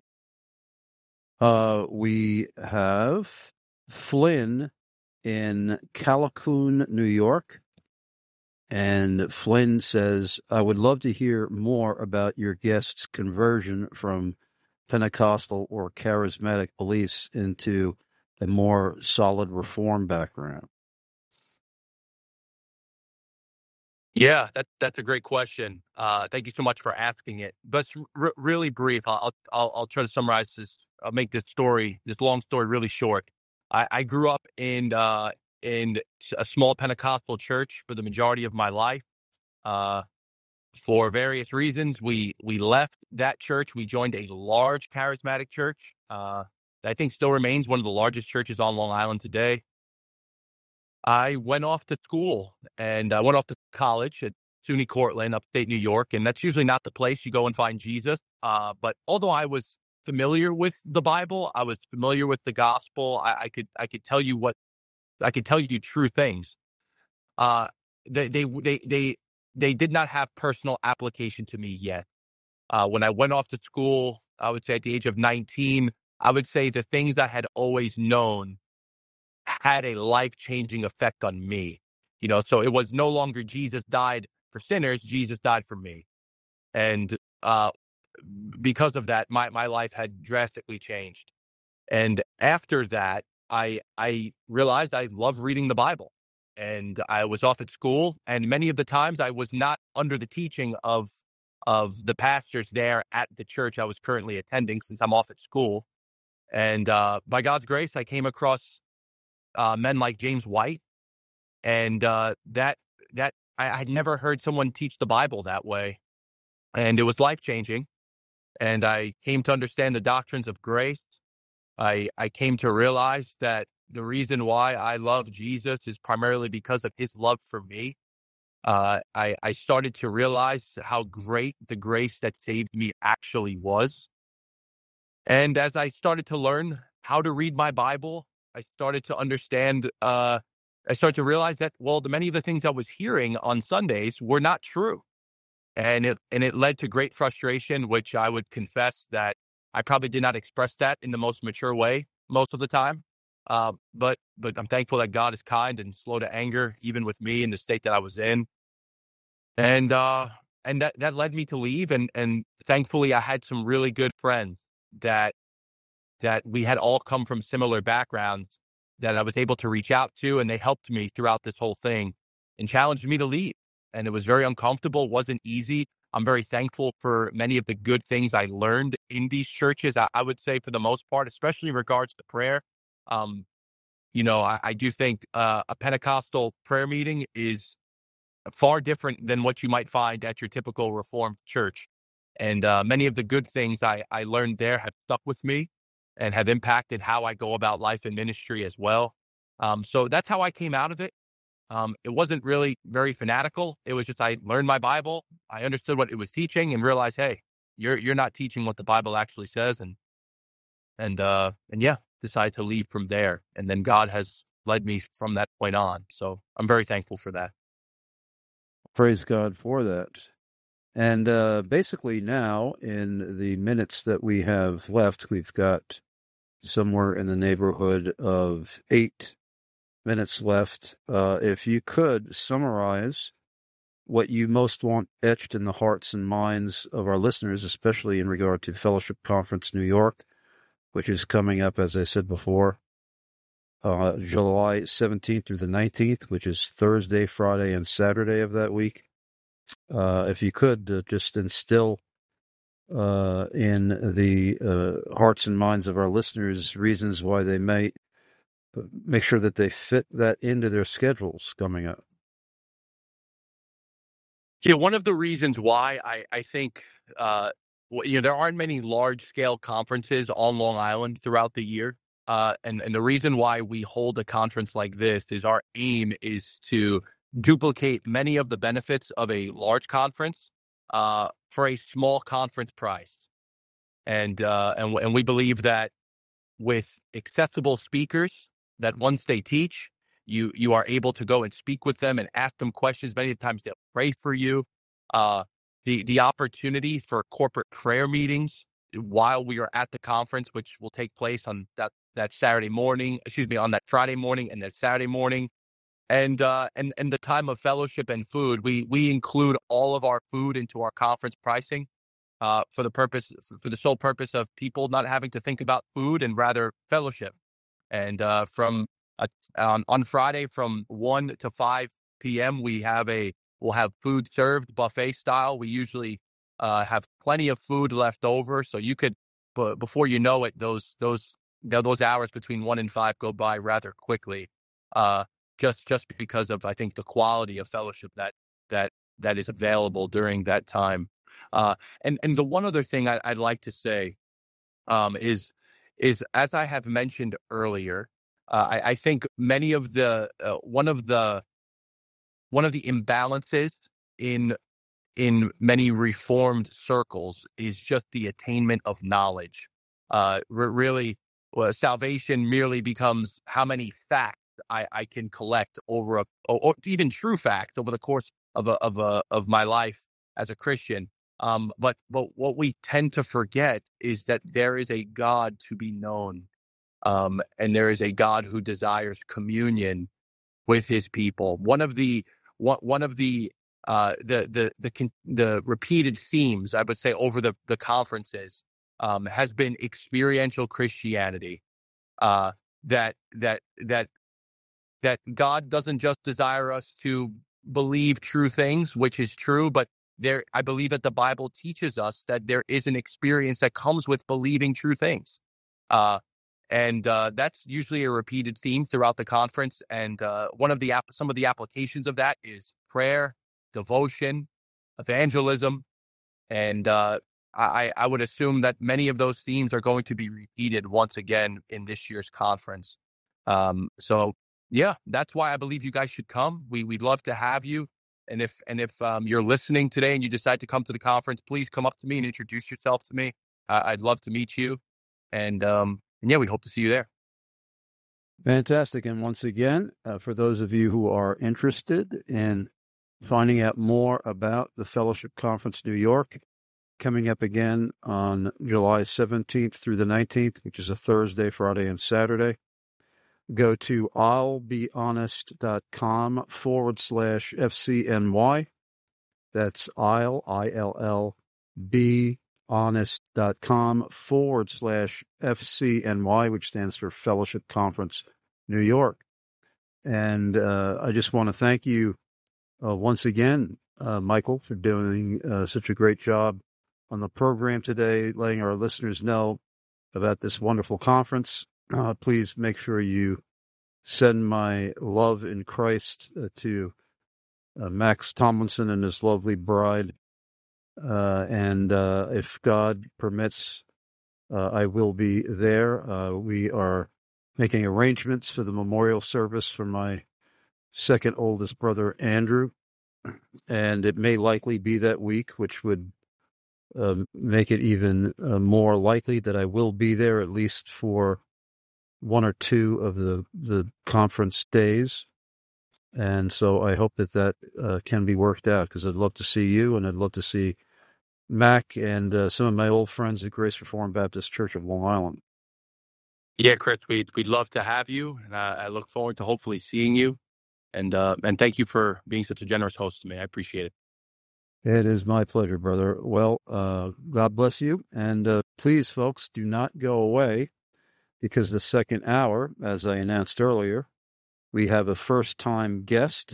Uh, we have Flynn in Callicoon, New York. And Flynn says, I would love to hear more about your guest's conversion from Pentecostal or charismatic beliefs into a more solid Reform background. Yeah, that, that's a great question. Uh, thank you so much for asking it. But it's r- really brief. I'll, I'll I'll try to summarize this. I'll make this story, this long story, really short. I, I grew up in uh, in a small Pentecostal church for the majority of my life. Uh, for various reasons, we we left that church. We joined a large charismatic church uh, that I think still remains one of the largest churches on Long Island today. I went off to school and I went off to college at SUNY Cortland, upstate New York, and that's usually not the place you go and find Jesus. Uh, but although I was familiar with the Bible, I was familiar with the gospel. I, I could I could tell you what I could tell you true things. Uh, they they they they they did not have personal application to me yet. Uh, when I went off to school, I would say at the age of nineteen, I would say the things I had always known had a life-changing effect on me. You know, so it was no longer Jesus died for sinners, Jesus died for me. And uh, because of that, my, my life had drastically changed. And after that, I I realized I love reading the Bible. And I was off at school, and many of the times I was not under the teaching of of the pastors there at the church I was currently attending, since I'm off at school. And uh, by God's grace, I came across uh, men like James White, and uh, that that I had never heard someone teach the Bible that way, and it was life changing. And I came to understand the doctrines of grace. I I came to realize that the reason why I love Jesus is primarily because of his love for me. Uh, I, I started to realize how great the grace that saved me actually was. And as I started to learn how to read my Bible, I started to understand, uh, I started to realize that, well, the many of the things I was hearing on Sundays were not true. And it, and it led to great frustration, which I would confess that I probably did not express that in the most mature way most of the time. Uh, but but I'm thankful that God is kind and slow to anger, even with me in the state that I was in. And uh, and that, that led me to leave. And, and thankfully, I had some really good friends that that we had all come from similar backgrounds that I was able to reach out to. And they helped me throughout this whole thing and challenged me to leave. And it was very uncomfortable. It wasn't easy. I'm very thankful for many of the good things I learned in these churches. I, I would say for the most part, especially in regards to prayer. Um, you know, I, I do think uh, a Pentecostal prayer meeting is far different than what you might find at your typical Reformed church. And uh, many of the good things I, I learned there have stuck with me and have impacted how I go about life and ministry as well. Um, so that's how I came out of it. Um, it wasn't really very fanatical. It was just I learned my Bible. I understood what it was teaching and realized, hey, you're you're not teaching what the Bible actually says. And and uh, and yeah, decided to leave from there. And then God has led me from that point on. So I'm very thankful for that. Praise God for that. And uh, basically now, in the minutes that we have left, we've got somewhere in the neighborhood of eight minutes left. Uh, if you could summarize what you most want etched in the hearts and minds of our listeners, especially in regard to Fellowship Conference New York, which is coming up, as I said before, uh, July seventeenth through the nineteenth, which is Thursday, Friday, and Saturday of that week. Uh, if you could uh, just instill uh, in the uh, hearts and minds of our listeners reasons why they may make sure that they fit that into their schedules coming up. Yeah, one of the reasons why I, I think uh, you know there aren't many large scale conferences on Long Island throughout the year, uh, and and the reason why we hold a conference like this is our aim is to duplicate many of the benefits of a large conference uh, for a small conference price, and uh, and and we believe that with accessible speakers, that once they teach, you you are able to go and speak with them and ask them questions. Many times they'll pray for you. Uh, the the opportunity for corporate prayer meetings while we are at the conference, which will take place on that, that Saturday morning, excuse me, on that Friday morning and that Saturday morning. And uh, and and the time of fellowship and food, we we include all of our food into our conference pricing. Uh, for the purpose, for the sole purpose of people not having to think about food and rather fellowship. And uh, from uh, on on Friday from one to five p.m. we have a we'll have food served buffet style. We usually uh, have plenty of food left over, so you could, but before you know it, those those those hours between one and five go by rather quickly. Uh, just just because of I think the quality of fellowship that that that is available during that time. Uh, and, and the one other thing I, I'd like to say um, is, is as I have mentioned earlier, uh, I, I think many of the uh, one of the one of the imbalances in in many Reformed circles is just the attainment of knowledge. Uh, re- really, well, salvation merely becomes how many facts I, I can collect over a, or, or even true facts over the course of a, of a, of my life as a Christian. Um, but, but what we tend to forget is that there is a God to be known. Um, and there is a God who desires communion with his people. One of the, one, one of the, uh, the, the, the, the repeated themes, I would say, over the, the conferences, um, has been experiential Christianity. Uh, that, that, that, that God doesn't just desire us to believe true things, which is true, but there, I believe that the Bible teaches us that there is an experience that comes with believing true things. Uh, and uh, that's usually a repeated theme throughout the conference. And uh, one of the ap- some of the applications of that is prayer, devotion, evangelism. And uh, I, I would assume that many of those themes are going to be repeated once again in this year's conference. Um, so, yeah, that's why I believe you guys should come. We, we'd love to have you. And if and if um, you're listening today and you decide to come to the conference, please come up to me and introduce yourself to me. Uh, I'd love to meet you. And, um, and, yeah, we hope to see you there. Fantastic. And once again, uh, for those of you who are interested in finding out more about the Fellowship Conference New York, coming up again on July seventeenth through the nineteenth, which is a Thursday, Friday, and Saturday, go to illbehonest.com forward slash FCNY. That's I'll, I L L, be honest.com forward slash FCNY, which stands for Fellowship Conference New York. And uh, I just want to thank you uh, once again, uh, Michael, for doing uh, such a great job on the program today, letting our listeners know about this wonderful conference. Uh, please make sure you send my love in Christ uh, to uh, Max Tomlinson and his lovely bride. Uh, and uh, if God permits, uh, I will be there. Uh, we are making arrangements for the memorial service for my second oldest brother, Andrew. And it may likely be that week, which would uh, make it even uh, more likely that I will be there, at least for one or two of the, the conference days. And so I hope that that uh, can be worked out, because I'd love to see you, and I'd love to see Mac and uh, some of my old friends at Grace Reformed Baptist Church of Long Island. Yeah, Chris, we'd, we'd love to have you. And uh, I look forward to hopefully seeing you. And uh, and thank you for being such a generous host to me. I appreciate it. It is my pleasure, brother. Well, uh, God bless you. And uh, please, folks, do not go away, because the second hour, as I announced earlier, we have a first-time guest.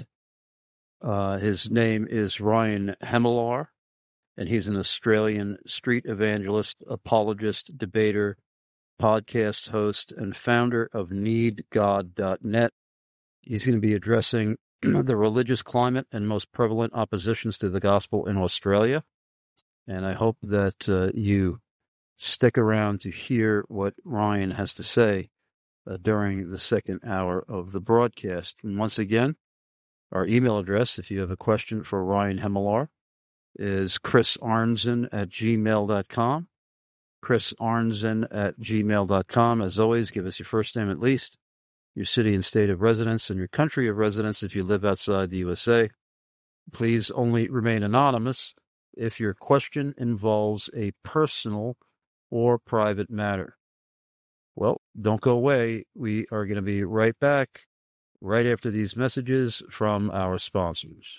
Uh, his name is Ryan Hemelar, and he's an Australian street evangelist, apologist, debater, podcast host, and founder of need god dot net. He's going to be addressing the religious climate and most prevalent oppositions to the gospel in Australia. And I hope that uh, you stick around to hear what Ryan has to say uh, during the second hour of the broadcast. And once again, our email address, if you have a question for Ryan Hemelar, is chris arnzen at gmail dot com. chris arnzen at gmail dot com. As always, give us your first name at least, your city and state of residence, and your country of residence if you live outside the U S A. Please only remain anonymous if your question involves a personal or private matter. Well, don't go away. We are going to be right back right after these messages from our sponsors.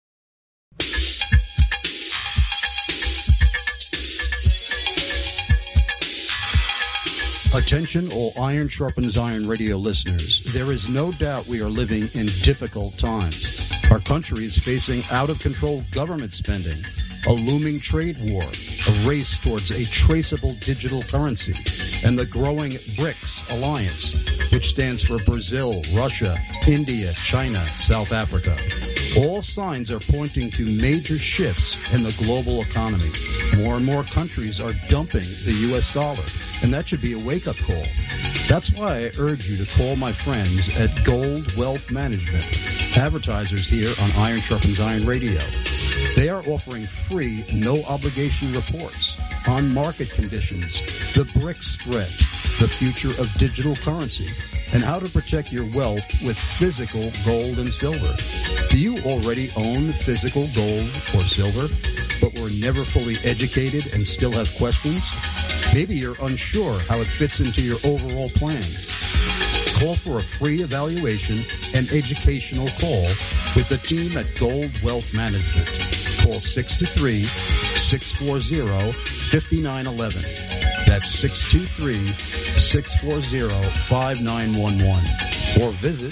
Attention, all Iron Sharpens Iron radio listeners. There is no doubt we are living in difficult times. Our country is facing out-of-control government spending, a looming trade war, a race towards a traceable digital currency, and the growing BRICS alliance, which stands for Brazil, Russia, India, China, South Africa. All signs are pointing to major shifts in the global economy. More and more countries are dumping the U S dollar, and that should be a wake-up call. That's why I urge you to call my friends at Gold Wealth Management, advertisers here on Iron Sharpens Iron Radio. They are offering free, no-obligation reports on market conditions, the BRICS threat, the future of digital currency, and how to protect your wealth with physical gold and silver. Do you already own physical gold or silver, but were never fully educated and still have questions? Maybe you're unsure how it fits into your overall plan. Call for a free evaluation and educational call with the team at Gold Wealth Management. Call six two three, six four zero, five nine one one. That's six two three, six four zero, five nine one one. Or visit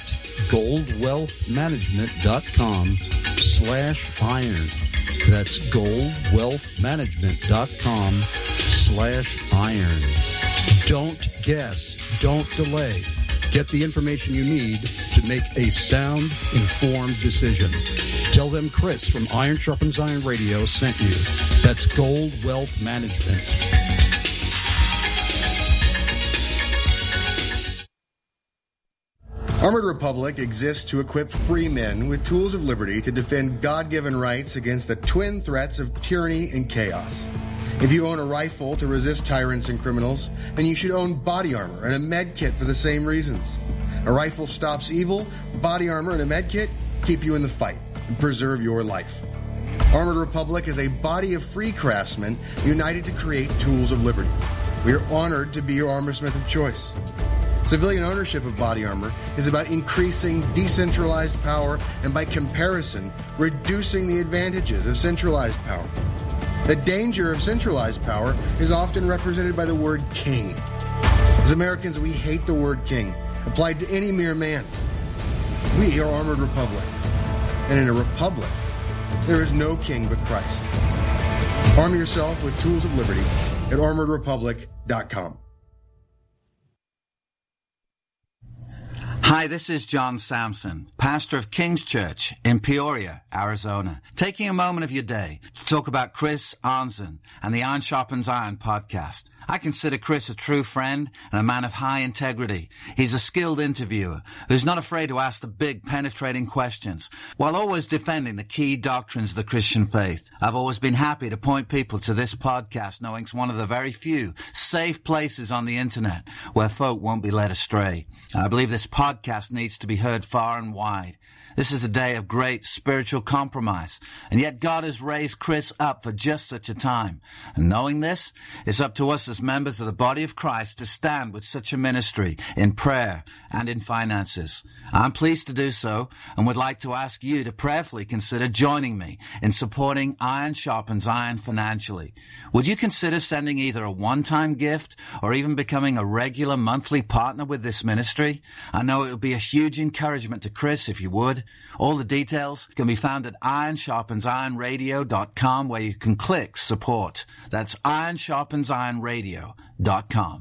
goldwealthmanagement.com slash iron. That's goldwealthmanagement.com slash iron. Don't guess. Don't delay. Get the information you need to make a sound, informed decision. Tell them Chris from Iron Sharpens Iron Radio sent you. That's Gold Wealth Management. Armored Republic exists to equip free men with tools of liberty to defend God-given rights against the twin threats of tyranny and chaos. If you own a rifle to resist tyrants and criminals, then you should own body armor and a med kit for the same reasons. A rifle stops evil, body armor and a med kit keep you in the fight and preserve your life. Armored Republic is a body of free craftsmen united to create tools of liberty. We are honored to be your armorsmith of choice. Civilian ownership of body armor is about increasing decentralized power and, by comparison, reducing the advantages of centralized power. The danger of centralized power is often represented by the word king. As Americans, we hate the word king, applied to any mere man. We are Armored Republic. And in a republic, there is no king but Christ. Arm yourself with tools of liberty at armored republic dot com. Hi, this is John Sampson, pastor of King's Church in Peoria, Arizona, taking a moment of your day to talk about Chris Arnzen and the Iron Sharpens Iron podcast. I consider Chris a true friend and a man of high integrity. He's a skilled interviewer who's not afraid to ask the big, penetrating questions while always defending the key doctrines of the Christian faith. I've always been happy to point people to this podcast, knowing it's one of the very few safe places on the internet where folk won't be led astray. I believe this podcast needs to be heard far and wide. This is a day of great spiritual compromise, and yet God has raised Chris up for just such a time. And knowing this, it's up to us as members of the body of Christ to stand with such a ministry in prayer and in finances. I'm pleased to do so and would like to ask you to prayerfully consider joining me in supporting Iron Sharpens Iron financially. Would you consider sending either a one-time gift or even becoming a regular monthly partner with this ministry? I know it would be a huge encouragement to Chris if you would. All the details can be found at iron sharpens iron radio dot com, where you can click support. That's iron sharpens iron radio dot com.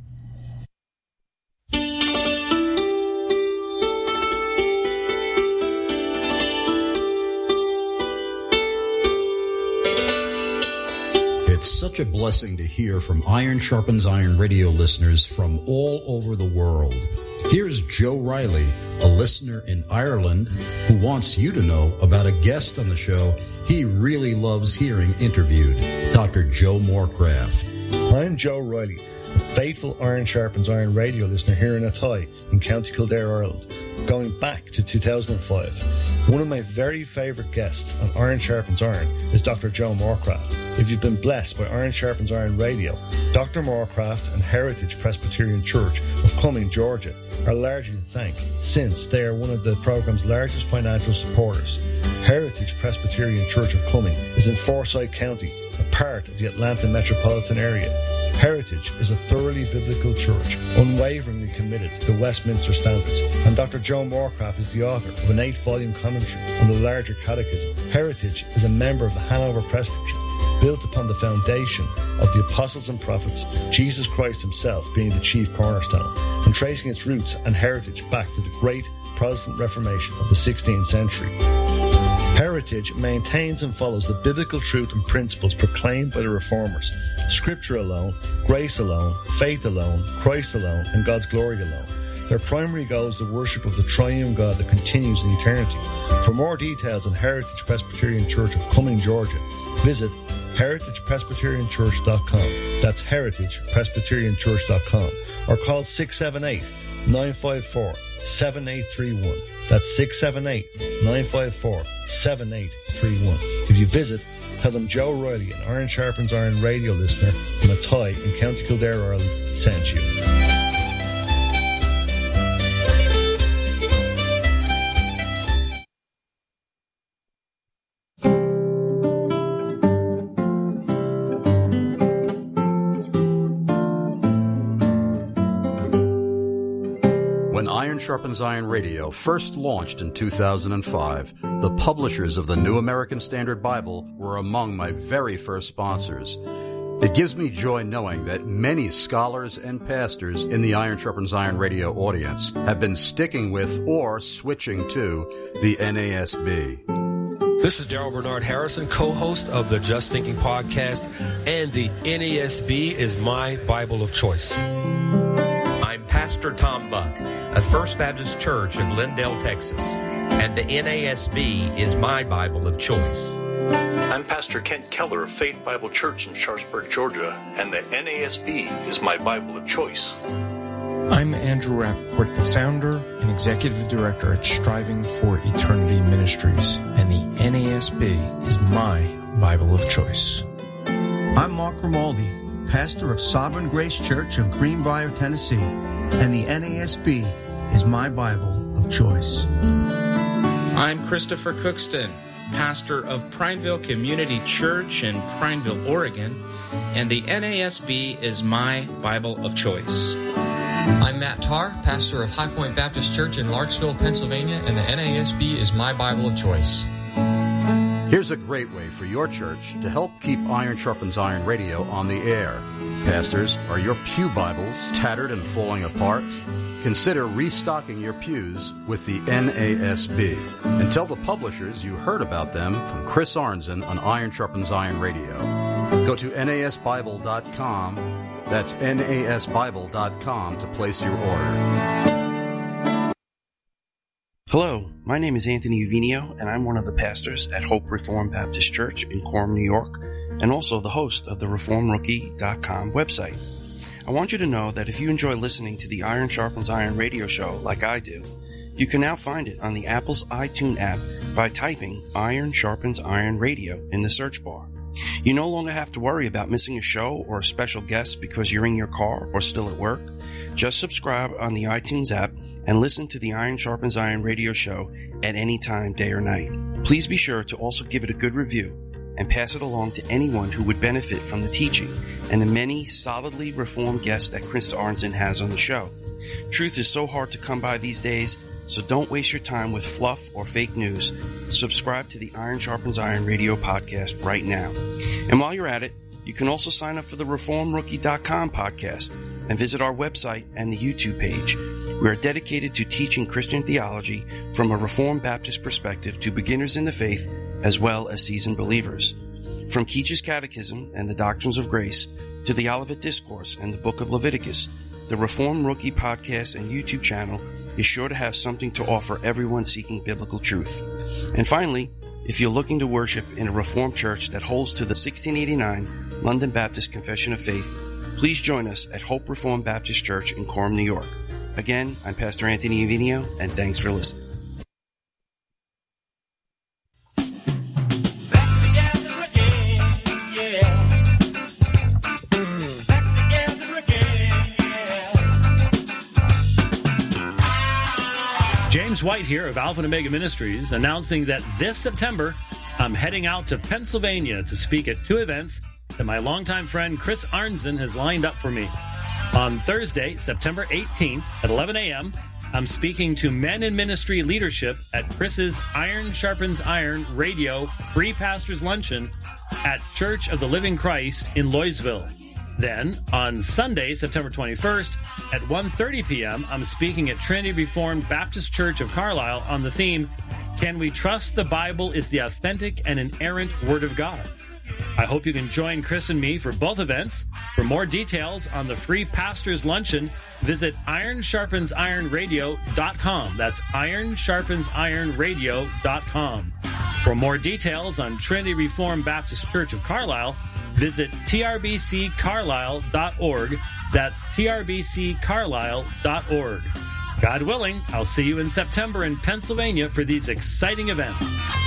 It's such a blessing to hear from Iron Sharpens Iron radio listeners from all over the world. Here's Joe Riley, a listener in Ireland, who wants you to know about a guest on the show he really loves hearing interviewed, Doctor Joe Morecraft. I'm Joe Riley, a faithful Iron Sharpens Iron radio listener here in Athy in County Kildare, Ireland, going back to two thousand five. One of my very favourite guests on Iron Sharpens Iron is Doctor Joe Morecraft. If you've been blessed by Iron Sharpens Iron Radio, Doctor Morecraft and Heritage Presbyterian Church of Cumming, Georgia, are largely to thank, since they are one of the program's largest financial supporters. Heritage Presbyterian Church of Cumming is in Forsyth County, a part of the Atlanta metropolitan area. Heritage is a thoroughly biblical church, unwaveringly committed to Westminster standards, and Doctor Joe Morecraft is the author of an eight-volume commentary on the larger catechism. Heritage is a member of the Hanover Presbytery, built upon the foundation of the apostles and prophets, Jesus Christ himself being the chief cornerstone, and tracing its roots and heritage back to the great Protestant Reformation of the sixteenth century. Heritage maintains and follows the biblical truth and principles proclaimed by the Reformers: Scripture alone, grace alone, faith alone, Christ alone, and God's glory alone. Their primary goal is the worship of the triune God that continues in eternity. For more details on Heritage Presbyterian Church of Cumming, Georgia, visit heritage presbyterian church dot com. That's heritage presbyterian church dot com. Or call six seven eight, nine five four, seven eight three one. That's six seven eight, nine five four, seven eight three one. If you visit, tell them Joe Riley, an Iron Sharpens Iron radio listener from Athy in County Kildare, Ireland, sent you. When Iron Sharpens Iron Radio first launched in two thousand five, the publishers of the New American Standard Bible were among my very first sponsors. It gives me joy knowing that many scholars and pastors in the Iron Sharpens Iron Radio audience have been sticking with or switching to the N A S B. This is Daryl Bernard Harrison, co-host of the Just Thinking podcast, and the N A S B is my Bible of choice. I'm Pastor Tom Buck of First Baptist Church of Glendale, Texas, and the N A S B is my Bible of choice. I'm Pastor Kent Keller of Faith Bible Church in Sharpsburg, Georgia, and the N A S B is my Bible of choice. I'm Andrew Rappaport, the founder and executive director at Striving for Eternity Ministries, and the N A S B is my Bible of choice. I'm Mark Grimaldi, pastor of Sovereign Grace Church of Greenbrier, Tennessee, and the N A S B is my Bible of choice. I'm Christopher Cookston, pastor of Prineville Community Church in Prineville, Oregon, and the N A S B is my Bible of choice. I'm Matt Tarr, pastor of High Point Baptist Church in Larksville, Pennsylvania, and the N A S B is my Bible of choice. Here's a great way for your church to help keep Iron Sharpens Iron Radio on the air. Pastors, are your pew Bibles tattered and falling apart? Consider restocking your pews with the N A S B. And tell the publishers you heard about them from Chris Arnzen on Iron Sharpens Iron Radio. Go to N A S Bible dot com. That's N A S Bible dot com to place your order. Hello, my name is Anthony Uvinio, and I'm one of the pastors at Hope Reformed Baptist Church in Quorum, New York, and also the host of the reform rookie dot com website. I want you to know that if you enjoy listening to the Iron Sharpens Iron radio show like I do, you can now find it on the Apple's iTunes app by typing Iron Sharpens Iron Radio in the search bar. You no longer have to worry about missing a show or a special guest because you're in your car or still at work. Just subscribe on the iTunes app and listen to the Iron Sharpens Iron radio show at any time, day or night. Please be sure to also give it a good review and pass it along to anyone who would benefit from the teaching and the many solidly reformed guests that Chris Arnzen has on the show. Truth is so hard to come by these days, so don't waste your time with fluff or fake news. Subscribe to the Iron Sharpens Iron radio podcast right now. And while you're at it, you can also sign up for the reform rookie dot com podcast and visit our website and the YouTube page. We are dedicated to teaching Christian theology from a Reformed Baptist perspective to beginners in the faith as well as seasoned believers. From Keach's Catechism and the Doctrines of Grace to the Olivet Discourse and the Book of Leviticus, the Reform Rookie podcast and YouTube channel is sure to have something to offer everyone seeking biblical truth. And finally, if you're looking to worship in a Reformed church that holds to the sixteen eighty-nine London Baptist Confession of Faith, please join us at Hope Reformed Baptist Church in Quorum, New York. Again, I'm Pastor Anthony Uvinio, and thanks for listening. James White here of Alpha and Omega Ministries, announcing that this September, I'm heading out to Pennsylvania to speak at two events that my longtime friend Chris Arnzen has lined up for me. On Thursday, September eighteenth at eleven a.m., I'm speaking to men in ministry leadership at Chris's Iron Sharpens Iron Radio Free Pastors Luncheon at Church of the Living Christ in Loysville. Then, on Sunday, September twenty-first, at one thirty p.m., I'm speaking at Trinity Reformed Baptist Church of Carlisle on the theme, Can We Trust the Bible is the Authentic and Inerrant Word of God? I hope you can join Chris and me for both events. For more details on the Free Pastors Luncheon, visit iron sharpens iron radio dot com. That's iron sharpens iron radio dot com. For more details on Trinity Reformed Baptist Church of Carlisle, visit t r b c carlisle dot org. That's t r b c carlisle dot org. God willing, I'll see you in September in Pennsylvania for these exciting events.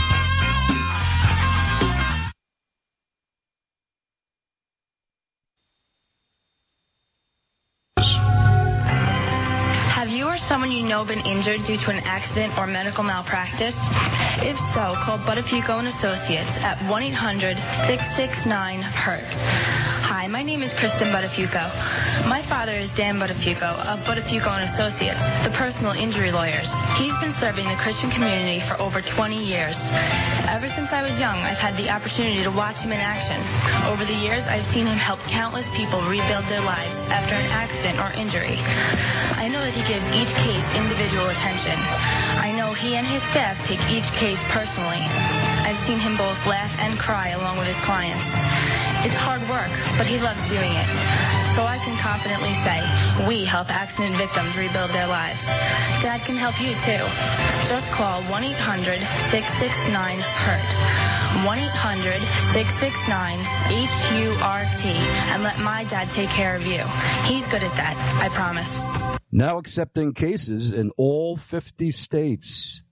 Someone you know been injured due to an accident or medical malpractice? If so, call Buttafuoco and Associates at one eight hundred six six nine hurt. Hi, my name is Kristen Buttafuoco. My father is Dan Buttafuoco of Buttafuoco and Associates, the personal injury lawyers. He's been serving the Christian community for over twenty years. Ever since I was young, I've had the opportunity to watch him in action. Over the years, I've seen him help countless people rebuild their lives after an accident or injury. I know that he gives each case individual attention. I know he and his staff take each case personally. I've seen him both laugh and cry along with his clients. It's hard work, but he loves doing it. So I can confidently say, we help accident victims rebuild their lives. Dad can help you too. Just call one eight hundred six six nine hurt. one eight hundred six six nine H U R T and let my dad take care of you. He's good at that, I promise. Now accepting cases in all fifty states.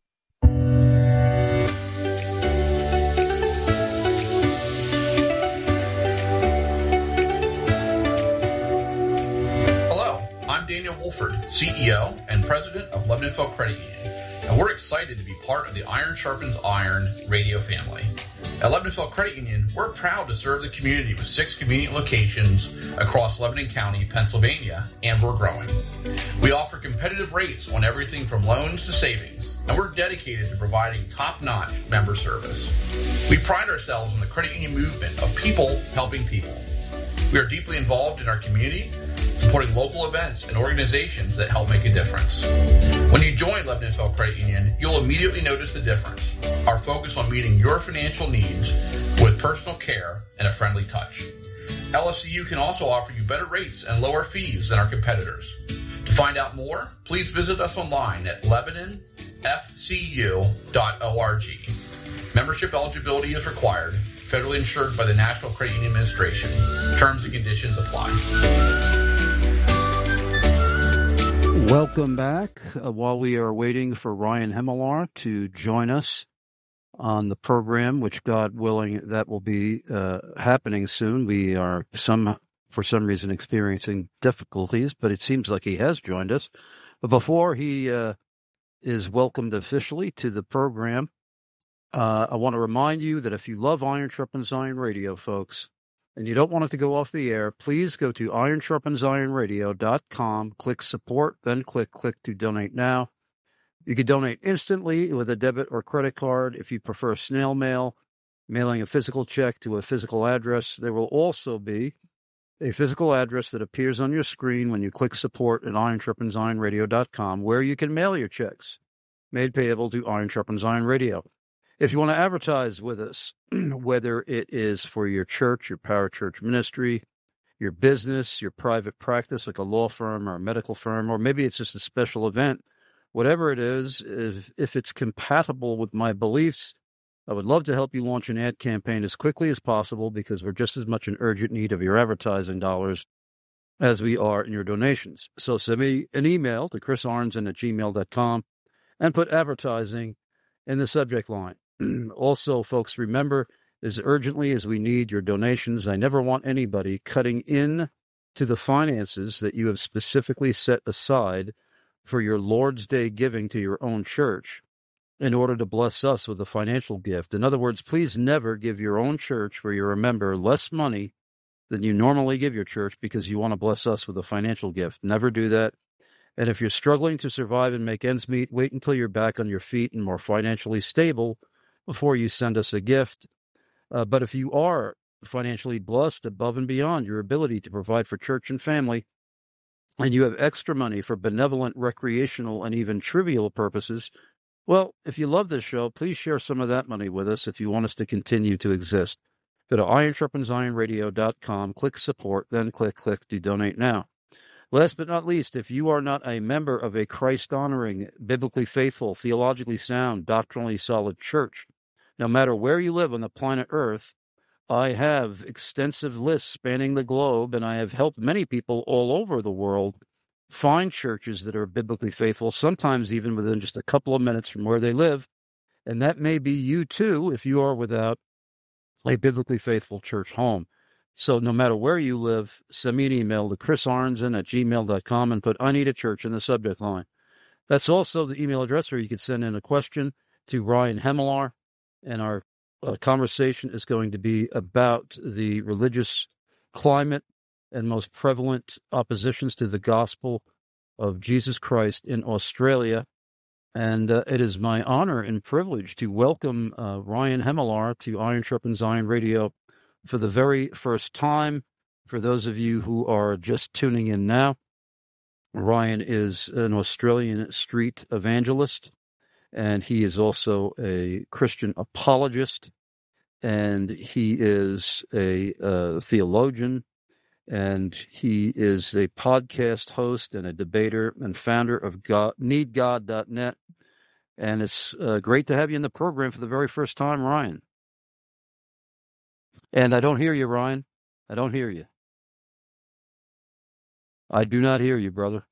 Hello, I'm Daniel Wolford, C E O and President of Lebanon Credit Union, and we're excited to be part of the Iron Sharpens Iron radio family. At Lebanon Credit Union, we're proud to serve the community with six convenient locations across Lebanon County, Pennsylvania, and we're growing. We offer competitive rates on everything from loans to savings, and we're dedicated to providing top-notch member service. We pride ourselves on the credit union movement of people helping people. We are deeply involved in our community, supporting local events and organizations that help make a difference. When you join Lebanon Credit Union, you'll immediately notice the difference. Our focus on meeting your financial needs with personal care and a friendly touch. L F C U can also offer you better rates and lower fees than our competitors. To find out more, please visit us online at lebanon f c u dot org. Membership eligibility is required, federally insured by the National Credit Union Administration. Terms and conditions apply. Welcome back. Uh, while we are waiting for Ryan Hemmelar to join us on the program, which God willing, that will be uh, happening soon. We are some, for some reason, experiencing difficulties, but it seems like he has joined us. But before he uh, is welcomed officially to the program, uh, I want to remind you that if you love Iron Sharpens Iron Radio, folks, and you don't want it to go off the air, please go to iron sharpens iron radio dot com, click support, then click click to donate now. You can donate instantly with a debit or credit card. If you prefer snail mail, mailing a physical check to a physical address, there will also be a physical address that appears on your screen when you click support at iron sharpens iron radio dot com, where you can mail your checks made payable to Iron Sharpens Iron Radio. If you want to advertise with us, whether it is for your church, your parachurch ministry, your business, your private practice like a law firm or a medical firm, or maybe it's just a special event, whatever it is, if, if it's compatible with my beliefs, I would love to help you launch an ad campaign as quickly as possible because we're just as much in urgent need of your advertising dollars as we are in your donations. So send me an email to chris arnzen at gmail dot com and put advertising in the subject line. Also, folks, remember, as urgently as we need your donations, I never want anybody cutting in to the finances that you have specifically set aside for your Lord's Day giving to your own church in order to bless us with a financial gift. In other words, please never give your own church where you're a member less money than you normally give your church because you want to bless us with a financial gift. Never do that. And if you're struggling to survive and make ends meet, wait until you're back on your feet and more financially stable before you send us a gift. Uh, but if you are financially blessed above and beyond your ability to provide for church and family, and you have extra money for benevolent, recreational, and even trivial purposes, well, if you love this show, please share some of that money with us if you want us to continue to exist. Go to iron sharpens iron radio dot com, click support, then click click to donate now. Last but not least, if you are not a member of a Christ-honoring, biblically faithful, theologically sound, doctrinally solid church, no matter where you live on the planet Earth, I have extensive lists spanning the globe, and I have helped many people all over the world find churches that are biblically faithful, sometimes even within just a couple of minutes from where they live. And that may be you too if you are without a biblically faithful church home. So no matter where you live, send me an email to chris arnzen at gmail dot com and put I need a church in the subject line. That's also the email address where you can send in a question to Ryan Hemelar, and our uh, conversation is going to be about the religious climate and most prevalent oppositions to the gospel of Jesus Christ in Australia. And uh, it is my honor and privilege to welcome uh, Ryan Hemelar to Iron Sharpens Iron Radio for the very first time. For those of you who are just tuning in now, Ryan is an Australian street evangelist, and he is also a Christian apologist, and he is a uh, theologian, and he is a podcast host and a debater and founder of God, need god dot net. And it's uh, great to have you in the program for the very first time, Ryan. And I don't hear you, Ryan. I don't hear you. I do not hear you, brother.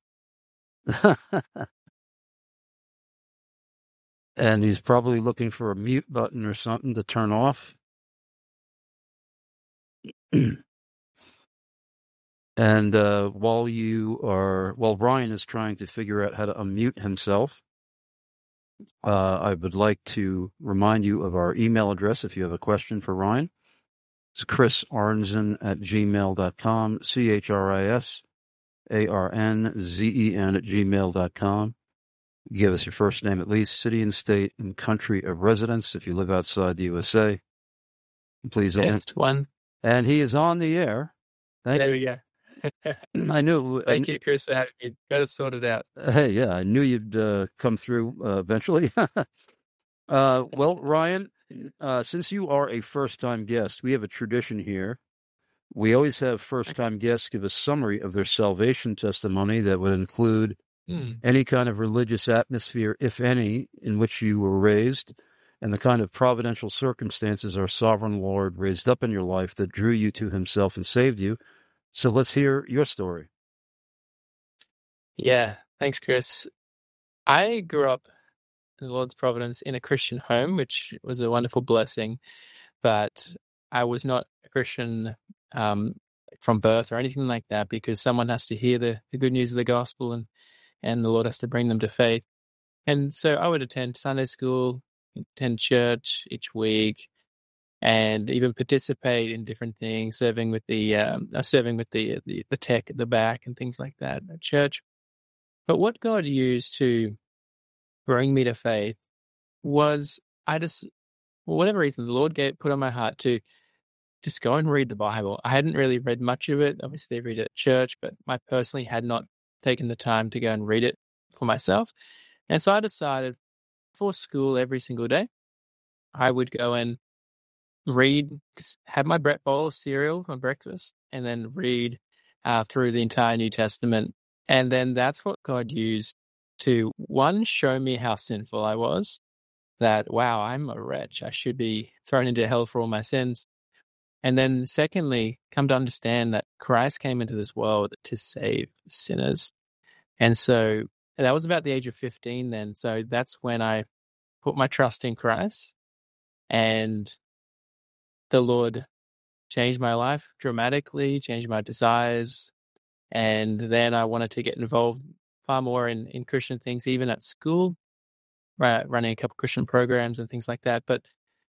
And he's probably looking for a mute button or something to turn off. And uh, while you are, while Ryan is trying to figure out how to unmute himself, uh, I would like to remind you of our email address if you have a question for Ryan. It's chris arnzen at gmail dot com, C H R I S A R N Z E N at gmail dot com. Give us your first name at least, city and state and country of residence if you live outside the U S A. Please answer one. And he is on the air. Thank there you. we go. I knew. Thank I, you, Chris, for having me. Got it sorted out. Hey, yeah, I knew you'd uh, come through uh, eventually. uh, well, Ryan, uh, since you are a first-time guest, we have a tradition here. We always have first-time guests give a summary of their salvation testimony that would include hmm. any kind of religious atmosphere, if any, in which you were raised, and the kind of providential circumstances our sovereign Lord raised up in your life that drew you to himself and saved you. So let's hear your story. Yeah, thanks, Chris. I grew up in the Lord's providence in a Christian home, which was a wonderful blessing, but I was not a Christian um, from birth or anything like that, because someone has to hear the, the good news of the gospel, and, and the Lord has to bring them to faith. And so I would attend Sunday school, attend church each week, and even participate in different things, serving with the um, uh, serving with the, the the tech at the back and things like that at church. But what God used to bring me to faith was, I just, for whatever reason, the Lord gave, put on my heart to just go and read the Bible. I hadn't really read much of it. Obviously, I read it at church, but I personally had not taken the time to go and read it for myself. And so I decided for school every single day, I would go and read, have my bread bowl of cereal for breakfast, and then read uh, through the entire New Testament. And then that's what God used to, one, show me how sinful I was, that, wow, I'm a wretch. I should be thrown into hell for all my sins. And then secondly, come to understand that Christ came into this world to save sinners. And so that was about the age of fifteen then. So that's when I put my trust in Christ, and the Lord changed my life dramatically, changed my desires. And then I wanted to get involved far more in, in Christian things, even at school, right, running a couple Christian programs and things like that. But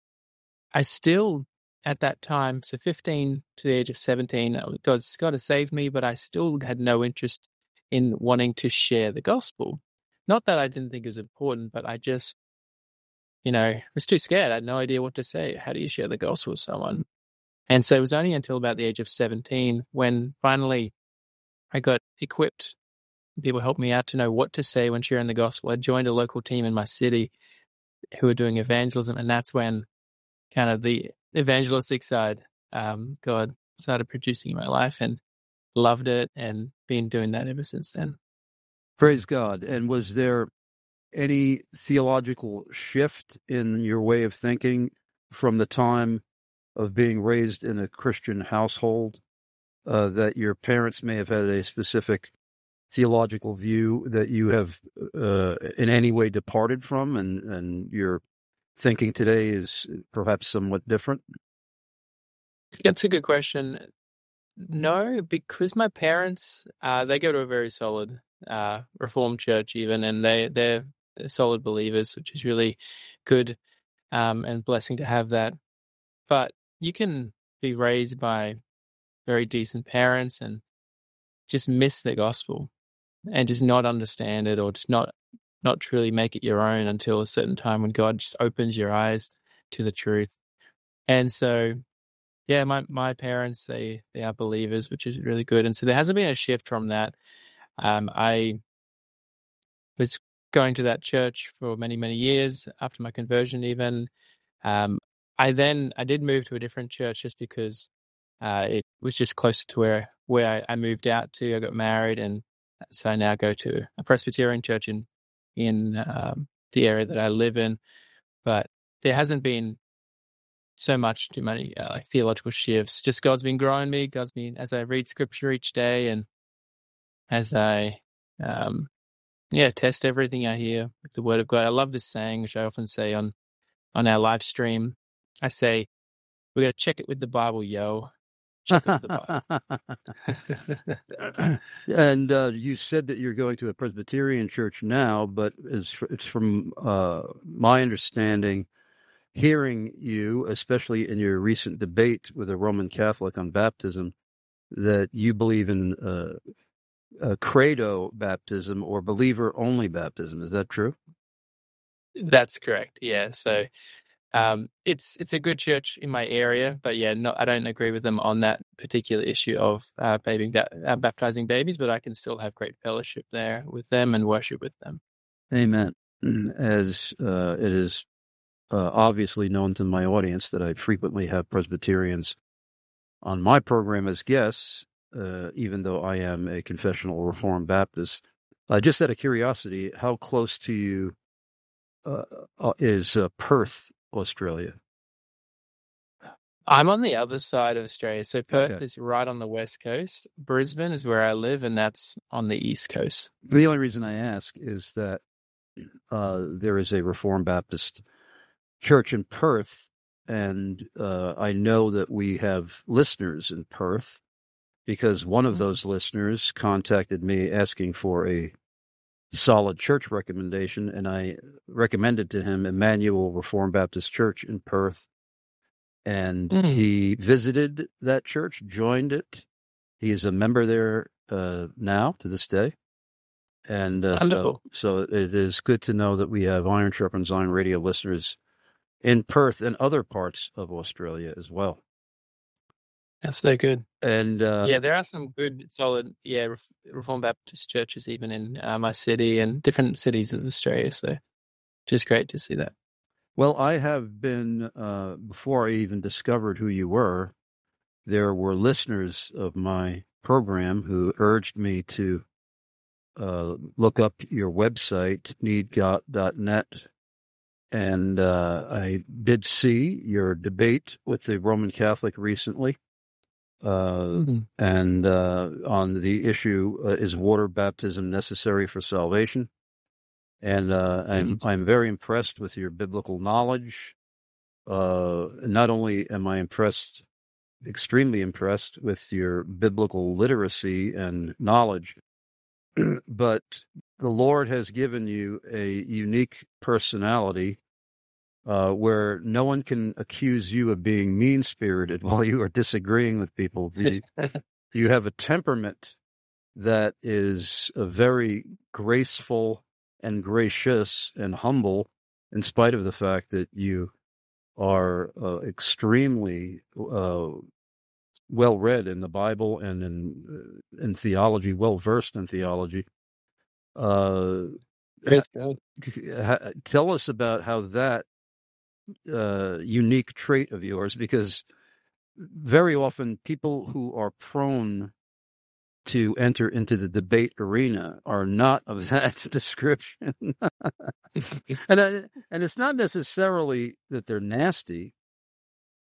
I still, at that time, so fifteen to the age of seventeen, God's God has saved me, but I still had no interest in wanting to share the gospel. Not that I didn't think it was important, but I just, you know, was too scared. I had no idea what to say. How do you share the gospel with someone? And so it was only until about the age of seventeen when finally I got equipped. People helped me out to know what to say when sharing the gospel. I joined a local team in my city who were doing evangelism, and that's when kind of the evangelistic side, um, God started producing in my life, and loved it, and been doing that ever since then. Praise God. And was there any theological shift in your way of thinking from the time of being raised in a Christian household uh, that your parents may have had a specific theological view that you have uh, in any way departed from, and, and your thinking today is perhaps somewhat different? That's a good question. No, because my parents, uh, they go to a very solid uh, Reformed church even, and they, they're, they're solid believers, which is really good um, and blessing to have that. But you can be raised by very decent parents and just miss the gospel and just not understand it, or just not not truly make it your own until a certain time when God just opens your eyes to the truth. And so, yeah, my, my parents, they, they are believers, which is really good. And so there hasn't been a shift from that. Um, I was going to that church for many, many years after my conversion even. Um, I then, I did move to a different church just because uh, it was just closer to where, where I, I moved out to. I got married, and so I now go to a Presbyterian church in, in um, the area that I live in. But there hasn't been so much too many uh, like theological shifts. Just God's been growing me. God's been, as I read scripture each day, and as I, um, yeah, test everything I hear with the word of God. I love this saying, which I often say on, on our live stream. I say, we got to check it with the Bible, yo. Check it with the Bible. And uh, you said that you're going to a Presbyterian church now, but it's, it's from uh, my understanding, hearing you, especially in your recent debate with a Roman Catholic on baptism, that you believe in uh, a credo baptism or believer-only baptism. Is that true? That's correct. Yeah. So um, it's it's a good church in my area, but yeah, no, I don't agree with them on that particular issue of uh, baby, uh, baptizing babies, but I can still have great fellowship there with them and worship with them. Amen. As uh, it is uh, obviously known to my audience that I frequently have Presbyterians on my program as guests, uh, even though I am a confessional Reformed Baptist. Uh, just out of curiosity, how close to you uh, uh, is uh, Perth, Australia? I'm on the other side of Australia. So Perth Okay. is right on the west coast. Brisbane is where I live, and that's on the east coast. The only reason I ask is that uh, there is a Reformed Baptist church in Perth, and uh, I know that we have listeners in Perth because one of those listeners contacted me asking for a solid church recommendation, and I recommended to him Emmanuel Reformed Baptist Church in Perth. And Mm. he visited that church, joined it. He is a member there uh, now to this day. And uh, so, Wonderful. so it is good to know that we have Iron Sharpens Iron radio listeners in Perth and other parts of Australia as well. That's so good. And uh, Yeah, there are some good, solid, yeah, Ref- Reformed Baptist churches even in uh, my city and different cities in Australia. So just great to see that. well, I have been, uh, before I even discovered who you were, there were listeners of my program who urged me to uh, look up your website, need got dot net. And uh, I did see your debate with the Roman Catholic recently. Uh, Mm-hmm. and uh, on the issue, uh, is water baptism necessary for salvation? And uh, I'm I'm very impressed with your biblical knowledge. Uh, not only am I impressed, extremely impressed with your biblical literacy and knowledge, but the Lord has given you a unique personality uh, where no one can accuse you of being mean-spirited while you are disagreeing with people. The, you have a temperament that is a very graceful and gracious and humble, in spite of the fact that you are uh, extremely uh, well-read in the Bible and in uh, in theology, well-versed in theology. Uh, Praise God. ha- tell us about how that uh, unique trait of yours, because very often people who are prone to enter into the debate arena are not of that description. and uh, and it's not necessarily that they're nasty.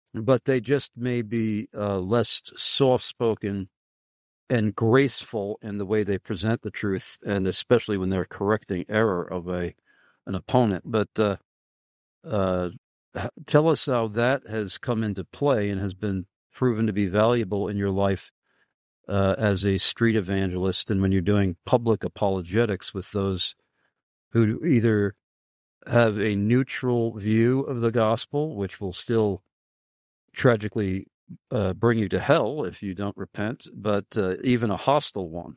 but they just may be uh, less soft-spoken and graceful in the way they present the truth, and especially when they're correcting error of a an opponent. But uh, uh, tell us how that has come into play and has been proven to be valuable in your life uh, as a street evangelist, and when you're doing public apologetics with those who either have a neutral view of the gospel, which will still tragically uh, bring you to hell if you don't repent, but uh, even a hostile one.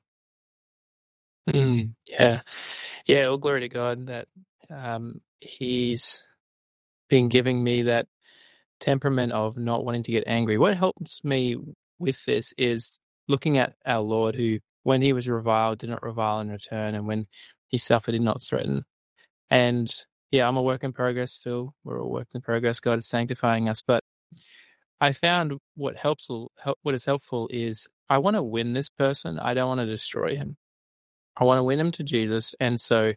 Mm, yeah. Yeah, all glory to God that um, He's been giving me that temperament of not wanting to get angry. What helps me with this is looking at our Lord, who, when He was reviled, did not revile in return, and when He suffered, did not threaten. And yeah, I'm a work in progress still. We're all work in progress. God is sanctifying us. But I found what helps, what is helpful is I want to win this person. I don't want to destroy him. I want to win him to Jesus. And so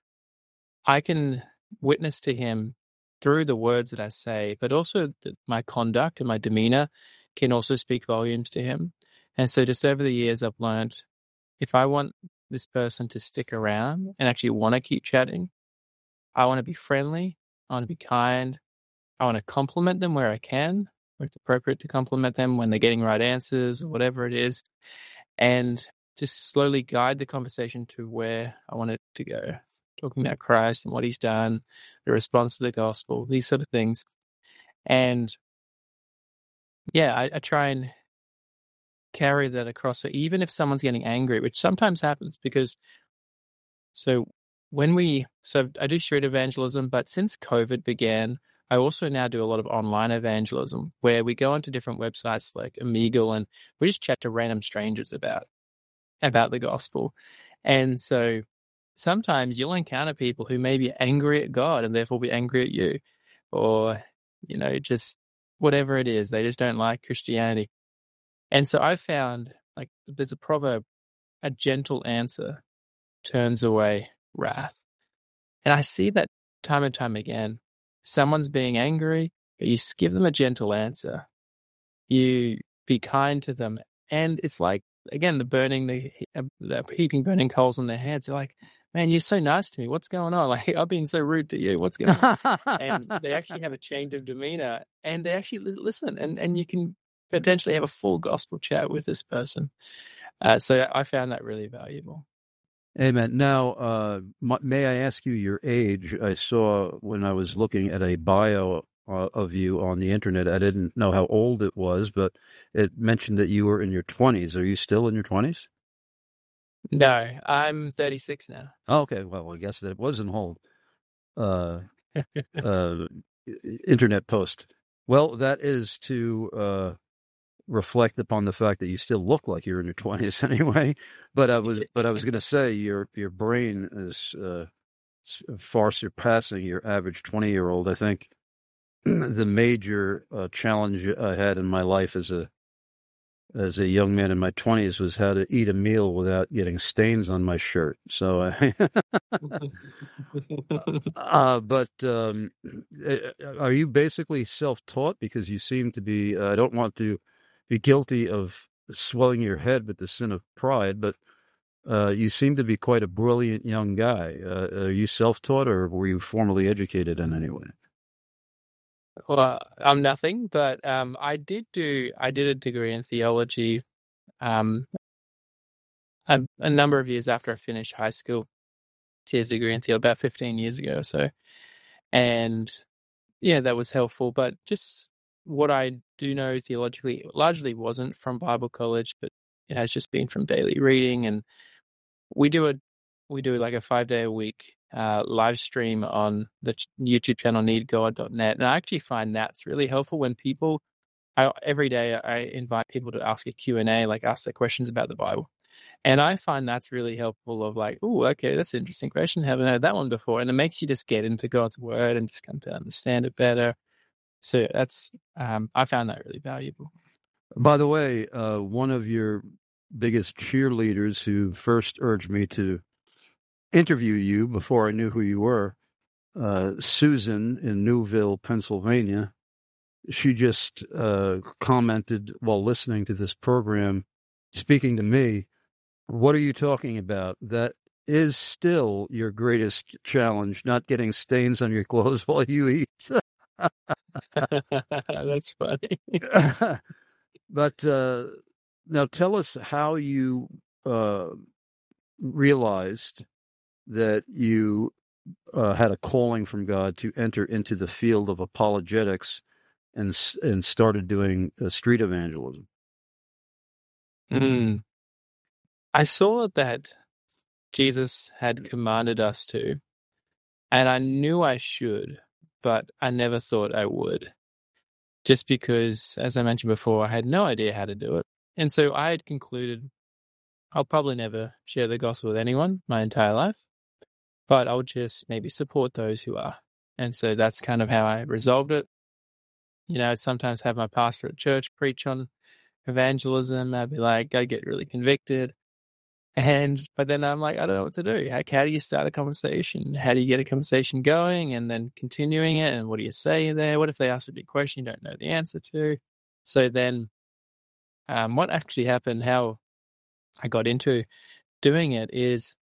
I can witness to him through the words that I say, but also my conduct and my demeanor can also speak volumes to him. And so just over the years, I've learned if I want this person to stick around and actually want to keep chatting, I want to be friendly. I want to be kind. I want to compliment them where I can, where it's appropriate to compliment them when they're getting right answers or whatever it is. And just slowly guide the conversation to where I want it to go. Talking about Christ and what he's done, the response to the gospel, these sort of things. And yeah, I, I try and carry that across. So even if someone's getting angry, which sometimes happens because, so when we, so I do street evangelism, but since COVID began, I also now do a lot of online evangelism where we go onto different websites like Omegle and we just chat to random strangers about, about the gospel. And so sometimes you'll encounter people who may be angry at God and therefore be angry at you, or, you know, just whatever it is. They just don't like Christianity. And so I found, like, there's a proverb, a gentle answer turns away wrath. And I see that time and time again. Someone's being angry, but you give them a gentle answer. You be kind to them. And it's like, again, the burning, the, the heaping burning coals on their heads. They're like, man, you're so nice to me. What's going on? Like, I've been so rude to you. What's going on? And they actually have a change of demeanor and they actually listen, and, and you can potentially have a full gospel chat with this person. Uh, so I found that really valuable. Amen. Now, uh, may I ask you your age? I saw when I was looking at a bio uh, of you on the internet, I didn't know how old it was, but it mentioned that you were in your twenties. Are you still in your twenties? No, I'm thirty-six now. Oh, okay. Well, I guess that it was an old uh, uh, internet post. Well, that is to uh, reflect upon the fact that you still look like you're in your twenties anyway. But I was, but I was going to say your your brain is uh, far surpassing your average twenty year old. I think the major uh, challenge I had in my life as a as a young man in my twenties was how to eat a meal without getting stains on my shirt. So, I, uh, but um, are you basically self-taught? Because you seem to be, uh, I don't want to be guilty of swelling your head with the sin of pride, but uh, you seem to be quite a brilliant young guy. Uh, are you self-taught, or were you formally educated in any way? Well, I'm nothing, but um, I did do, I did a degree in theology um, a, a number of years after I finished high school. Did a degree in theology about fifteen years ago or so. And yeah, that was helpful. But just what I do know theologically largely wasn't from Bible college, but it has just been from daily reading. And we do a, we do like a five day a week Uh, live stream on the YouTube channel need god dot net, and I actually find that's really helpful when people, I, every day I invite people to ask a Q and A, like ask their questions about the Bible, and I find that's really helpful of like, oh, okay, that's an interesting question, haven't heard that one before, and it makes you just get into God's word and just come to understand it better. So that's, um, I found that really valuable. By the way, uh, one of your biggest cheerleaders who first urged me to interview you before I knew who you were, uh, Susan in Newville, Pennsylvania, she just uh, commented while listening to this program, speaking to me, what are you talking about? That is still your greatest challenge, not getting stains on your clothes while you eat. That's funny. But uh, now tell us how you uh, realized that you uh, had a calling from God to enter into the field of apologetics and and started doing uh, street evangelism. Mm. I saw that Jesus had commanded us to, and I knew I should, but I never thought I would. Just because, as I mentioned before, I had no idea how to do it. And so I had concluded I'll probably never share the gospel with anyone my entire life, but I'll just maybe support those who are. And so that's kind of how I resolved it. You know, I'd sometimes have my pastor at church preach on evangelism. I'd be like, I get really convicted. And, but then I'm like, I don't know what to do. Like, how do you start a conversation? How do you get a conversation going and then continuing it? And what do you say there? What if they ask a big question you don't know the answer to? So then, um, what actually happened, how I got into doing it is,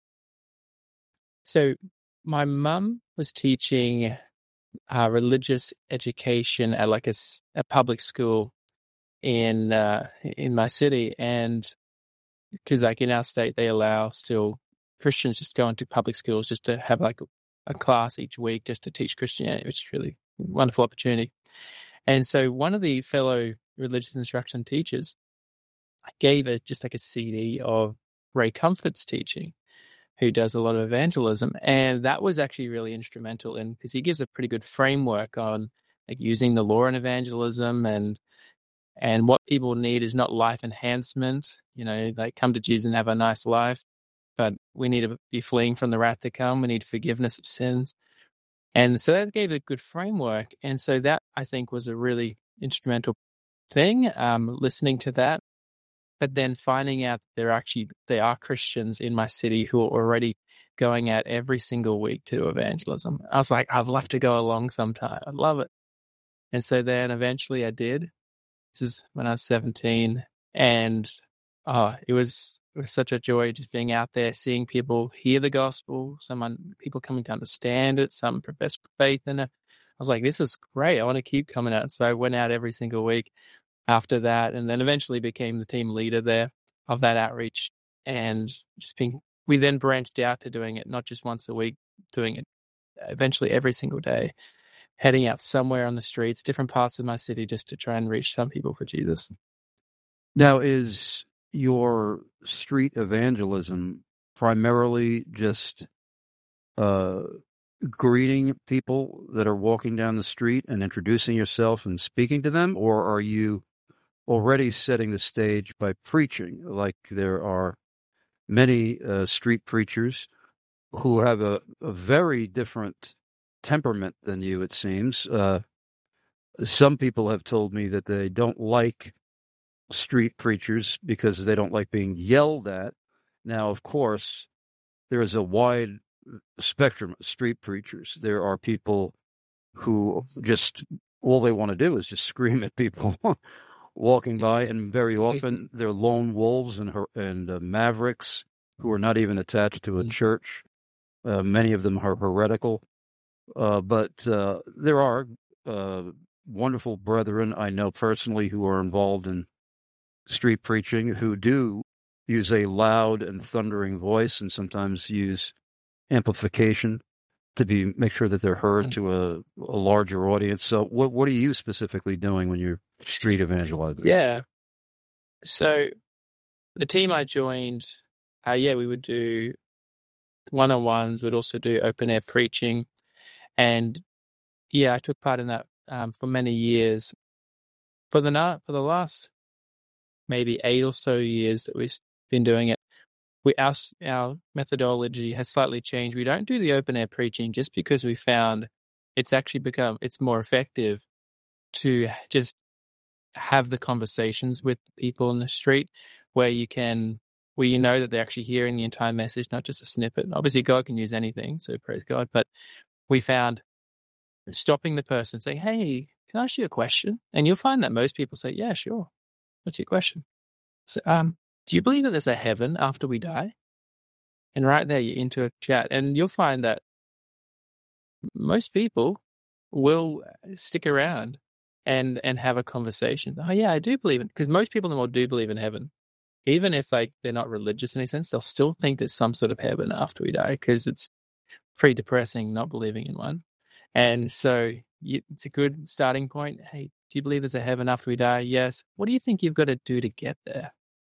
so my mum was teaching uh, religious education at like a, a public school in, uh, in my city. And because like in our state, they allow still Christians just go into public schools just to have like a, a class each week just to teach Christianity, which is really a wonderful opportunity. And so one of the fellow religious instruction teachers gave it just like a C D of Ray Comfort's teaching, who does a lot of evangelism. And that was actually really instrumental in, because he gives a pretty good framework on like using the law in evangelism, and And what people need is not life enhancement. You know, they come to Jesus and have a nice life, but we need to be fleeing from the wrath to come. We need forgiveness of sins. And so that gave a good framework. And so that, I think, was a really instrumental thing, um, listening to that. But then finding out there actually, there are Christians in my city who are already going out every single week to do evangelism. I was like, I'd love to go along sometime. I'd love it. And so then eventually I did. This is when I was seventeen, and oh, it was it was such a joy just being out there, seeing people hear the gospel, someone people coming to understand it, some profess faith in it. I was like, this is great. I want to keep coming out. So I went out every single week after that, and then eventually became the team leader there of that outreach. And just being, we then branched out to doing it not just once a week, doing it eventually every single day, heading out somewhere on the streets, different parts of my city, just to try and reach some people for Jesus. Now, is your street evangelism primarily just uh, greeting people that are walking down the street and introducing yourself and speaking to them, or are you already setting the stage by preaching? Like there are many uh, street preachers who have a, a very different temperament than you, it seems. Uh, some people have told me that they don't like street preachers because they don't like being yelled at. Now, of course, there is a wide spectrum of street preachers. There are people who just, all they want to do is just scream at people walking by, and very often they're lone wolves and, and uh, mavericks who are not even attached to a church. Uh, many of them are heretical. Uh, but uh, there are uh, wonderful brethren I know personally who are involved in street preaching, who do use a loud and thundering voice and sometimes use amplification to be make sure that they're heard to a, a larger audience. So what what are you specifically doing when you're street evangelizing? Yeah. So the team I joined, uh, yeah, we would do one-on-ones, we'd also do open-air preaching. And yeah, I took part in that um, for many years. For the na- for the last maybe eight or so years that we've been doing it, we our our methodology has slightly changed. We don't do the open air preaching just because we found it's actually become it's more effective to just have the conversations with people in the street where you can where you know that they're actually hearing the entire message, not just a snippet. Obviously, God can use anything, so praise God. But we found stopping the person, saying, "Hey, can I ask you a question? And you'll find that most people say, yeah, sure. What's your question? So, um, do you believe that there's a heaven after we die? And right there, you're into a chat. And you'll find that most people will stick around and, and have a conversation. Oh, yeah, I do believe it. Because most people in the world do believe in heaven. Even if like they're not religious in any sense, they'll still think there's some sort of heaven after we die because it's pretty depressing not believing in one. And so you, it's a good starting point. Hey, do you believe there's a heaven after we die? Yes. What do you think you've got to do to get there?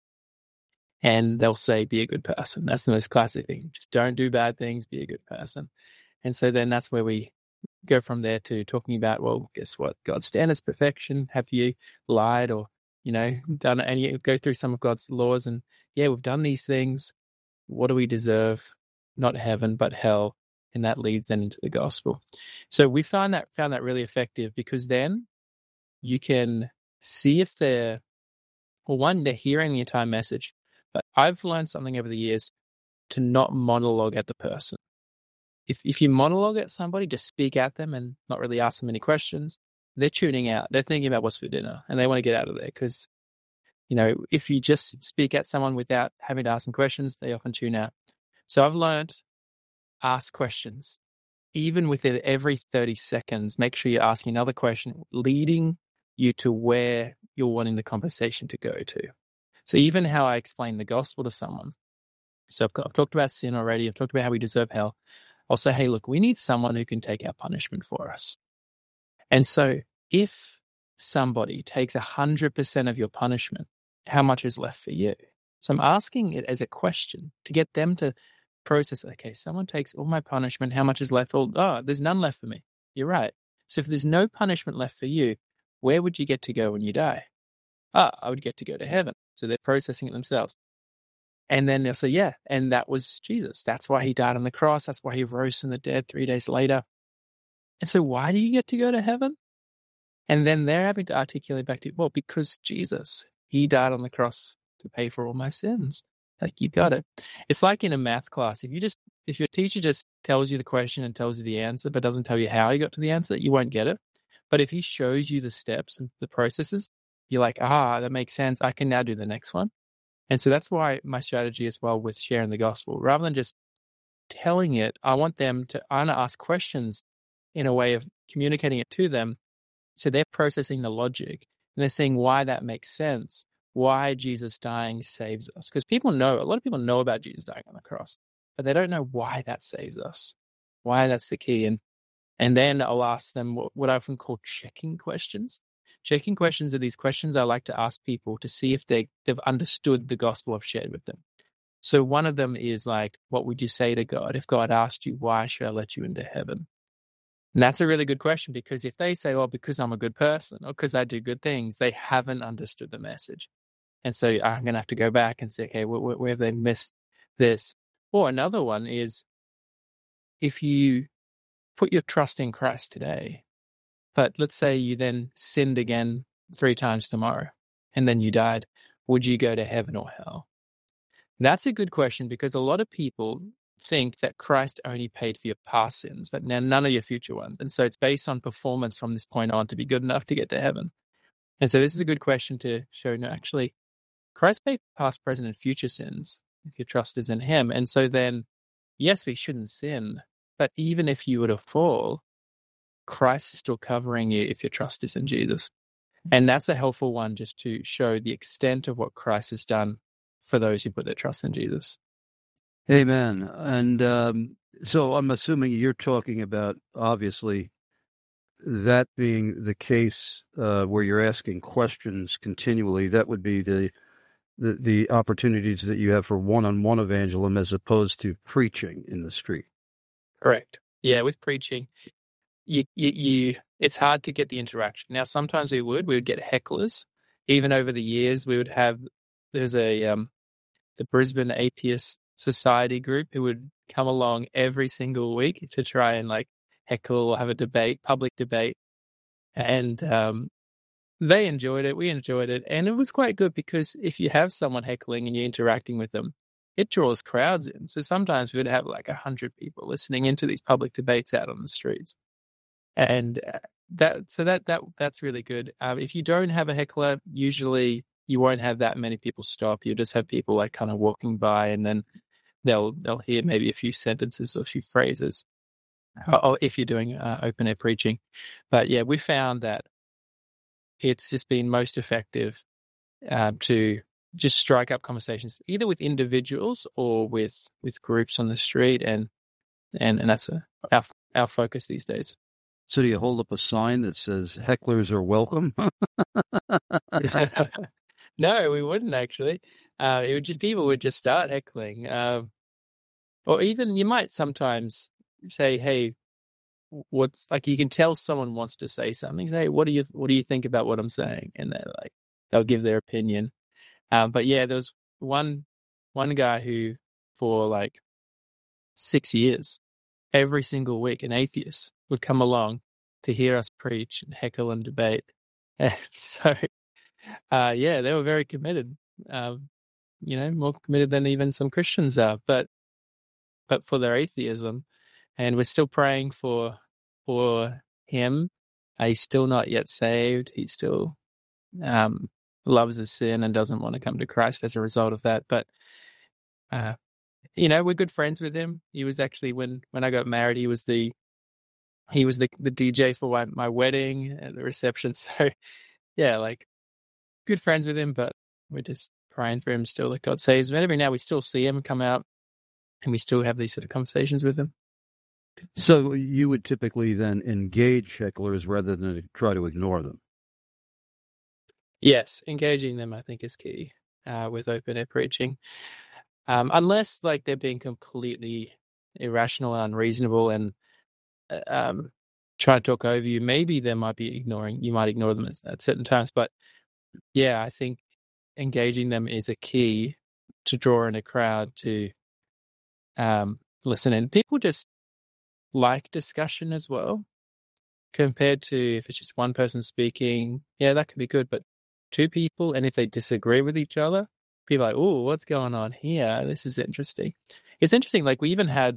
And they'll say, be a good person. That's the most classic thing. Just don't do bad things, be a good person. And so then that's where we go from there to talking about, well, guess what? God's standards, perfection. Have you lied or, you know, done it? And you go through some of God's laws and, yeah, we've done these things. What do we deserve? Not heaven, but hell. And that leads then into the gospel. So we found that found that really effective because then you can see if they're, well, one, they're hearing the entire message. But I've learned something over the years to not monologue at the person. If if you monologue at somebody, just speak at them and not really ask them any questions, they're tuning out. They're thinking about what's for dinner and they want to get out of there because, you know, if you just speak at someone without having to ask them questions, they often tune out. So I've learned, ask questions. Even within every thirty seconds, make sure you're asking another question, leading you to where you're wanting the conversation to go to. So even how I explain the gospel to someone. So I've, got, I've talked about sin already. I've talked about how we deserve hell. I'll say, hey, look, we need someone who can take our punishment for us. And so if somebody takes one hundred percent of your punishment, how much is left for you? So I'm asking it as a question to get them to process, okay, someone takes all my punishment, how much is left? Oh, oh, there's none left for me. You're right. So if there's no punishment left for you, where would you get to go when you die? Ah, I would get to go to heaven. So they're processing it themselves. And then they'll say, yeah, and that was Jesus. That's why he died on the cross. That's why he rose from the dead three days later. And so why do you get to go to heaven? And then they're having to articulate back to you, well, because Jesus, he died on the cross to pay for all my sins. Like, you got it. It's like in a math class. If you just, if your teacher just tells you the question and tells you the answer, but doesn't tell you how you got to the answer, you won't get it. But if he shows you the steps and the processes, you're like, ah, that makes sense. I can now do the next one. And so that's why my strategy as well with sharing the gospel, rather than just telling it, I want them to, I want to ask questions in a way of communicating it to them. So they're processing the logic and they're seeing why that makes sense, why Jesus dying saves us. Because people know, a lot of people know about Jesus dying on the cross, but they don't know why that saves us, why that's the key. And and then I'll ask them what, what I often call checking questions. Checking questions are these questions I like to ask people to see if they, they've understood the gospel I've shared with them. So one of them is like, what would you say to God if God asked you, why should I let you into heaven? And that's a really good question, because if they say, well, because I'm a good person or because I do good things, they haven't understood the message. And so I'm going to have to go back and say, okay, where, where have they missed this? Or another one is, if you put your trust in Christ today, but let's say you then sinned again three times tomorrow and then you died, would you go to heaven or hell? That's a good question, because a lot of people think that Christ only paid for your past sins, but now none of your future ones. And so it's based on performance from this point on to be good enough to get to heaven. And so this is a good question to show, no, actually, Christ paid for past, present, and future sins if your trust is in him. And so then, yes, we shouldn't sin, but even if you were to fall, Christ is still covering you if your trust is in Jesus. And that's a helpful one, just to show the extent of what Christ has done for those who put their trust in Jesus. Amen. And um, so I'm assuming you're talking about, obviously, that being the case uh, where you're asking questions continually. That would be the, the the opportunities that you have for one-on-one evangelism as opposed to preaching in the street. Correct. Yeah, with preaching, you, you, you it's hard to get the interaction. Now, sometimes we would. We would get hecklers. Even over the years, we would have, there's a, um, the Brisbane Atheist Society group who would come along every single week to try and like heckle or have a debate, public debate. And um, they enjoyed it. We enjoyed it. And it was quite good, because if you have someone heckling and you're interacting with them, it draws crowds in. So sometimes we would have like a hundred people listening into these public debates out on the streets. And uh, that so that that that's really good. Um, if you don't have a heckler, usually you won't have that many people stop. You'll just have people like kind of walking by, and then they'll they'll hear maybe a few sentences or a few phrases, or, or if you're doing uh, open air preaching. But yeah, we found that it's just been most effective um, to just strike up conversations either with individuals or with with groups on the street, and and and that's a, our our focus these days. So do you hold up a sign that says hecklers are welcome? No, we wouldn't actually. Uh, it would just people would just start heckling, um, or even you might sometimes say, "Hey, what's like?" You can tell someone wants to say something. Say, "What do you What do you think about what I'm saying?" And they're like, they'll give their opinion. Um, but yeah, there was one one guy who, for like six years, every single week, an atheist would come along to hear us preach and heckle and debate. And so, uh, yeah, they were very committed. Um, you know, more committed than even some Christians are. But but for their atheism, and we're still praying for for him. Uh, he's still not yet saved. He still um, loves his sin and doesn't want to come to Christ as a result of that. But uh, you know, we're good friends with him. He was actually when when I got married, he was the he was the the D J for my, my wedding and the reception. So yeah, like good friends with him, but we're just praying for him still that God saves him. And every now we still see him come out, and we still have these sort of conversations with him. So you would typically then engage hecklers rather than try to ignore them? Yes, engaging them I think is key uh, with open air preaching. Um, unless like they're being completely irrational and unreasonable and uh, um, trying to talk over you, maybe they might be ignoring, you might ignore them at, at certain times. But yeah, I think engaging them is a key to draw in a crowd to um, listen. And people just like discussion as well, compared to if it's just one person speaking. Yeah, that could be good, but two people, and if they disagree with each other, people are like, oh, what's going on here? This is interesting. It's interesting, like we even had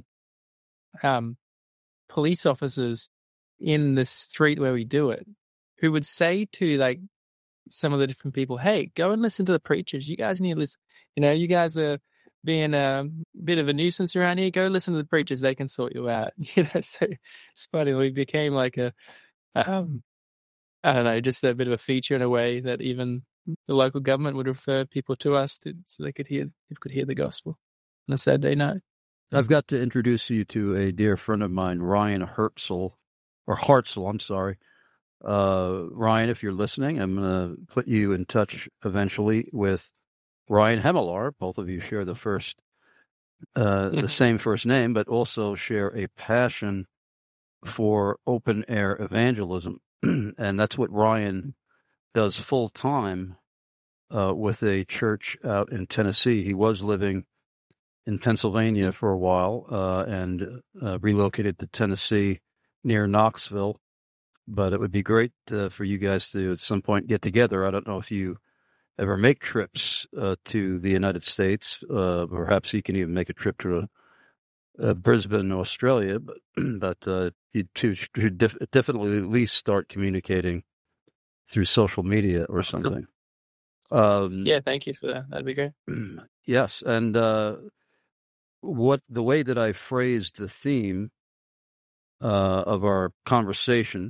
um, police officers in the street where we do it who would say to like some of the different people, hey, go and listen to the preachers. You guys need to listen. You know, you guys are being a bit of a nuisance around here. Go listen to the preachers. They can sort you out. You know, so it's funny. We became like a, um, I don't know, just a bit of a feature in a way that even the local government would refer people to us to, so they could hear, people could hear the gospel on a Saturday night. I've got to introduce you to a dear friend of mine, Ryan Hertzel, or Hartzell, I'm sorry. Uh, Ryan, if you're listening, I'm going to put you in touch eventually with Ryan Hemelar. Both of you share the first, uh, the same first name, but also share a passion for open air evangelism. And that's what Ryan does full time uh, with a church out in Tennessee. He was living in Pennsylvania for a while uh, and uh, relocated to Tennessee near Knoxville. But it would be great uh, for you guys to at some point get together. I don't know if you ever make trips uh, to the United States. Uh, perhaps you can even make a trip to uh, Brisbane, Australia. But, but uh, you two should def- definitely at least start communicating through social media or something. Um, yeah, thank you for that. That'd be great. Yes, and uh, what the way that I phrased the theme uh, of our conversation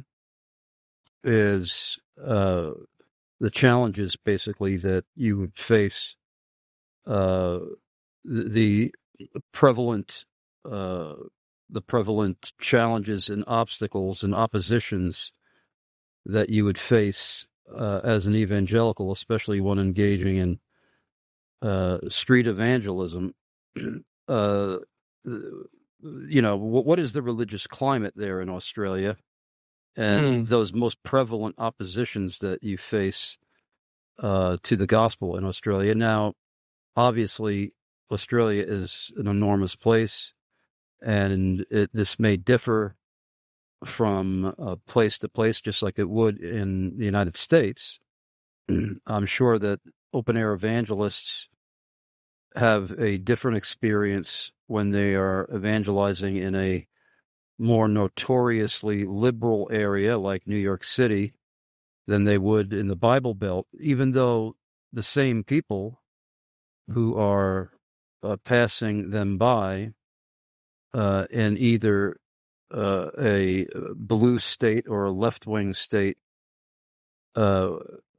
is uh, the challenges, basically, that you would face, uh, the prevalent, uh, the prevalent challenges and obstacles and oppositions that you would face uh, as an evangelical, especially one engaging in uh, street evangelism. uh, you know, what, what is the religious climate there in Australia? And mm. those most prevalent oppositions that you face uh, to the gospel in Australia. Now, obviously, Australia is an enormous place, and it, this may differ from uh, place to place, just like it would in the United States. I'm sure that open-air evangelists have a different experience when they are evangelizing in a more notoriously liberal area like New York City than they would in the Bible Belt, even though the same people who are uh, passing them by uh, in either uh, a blue state or a left-wing state, uh,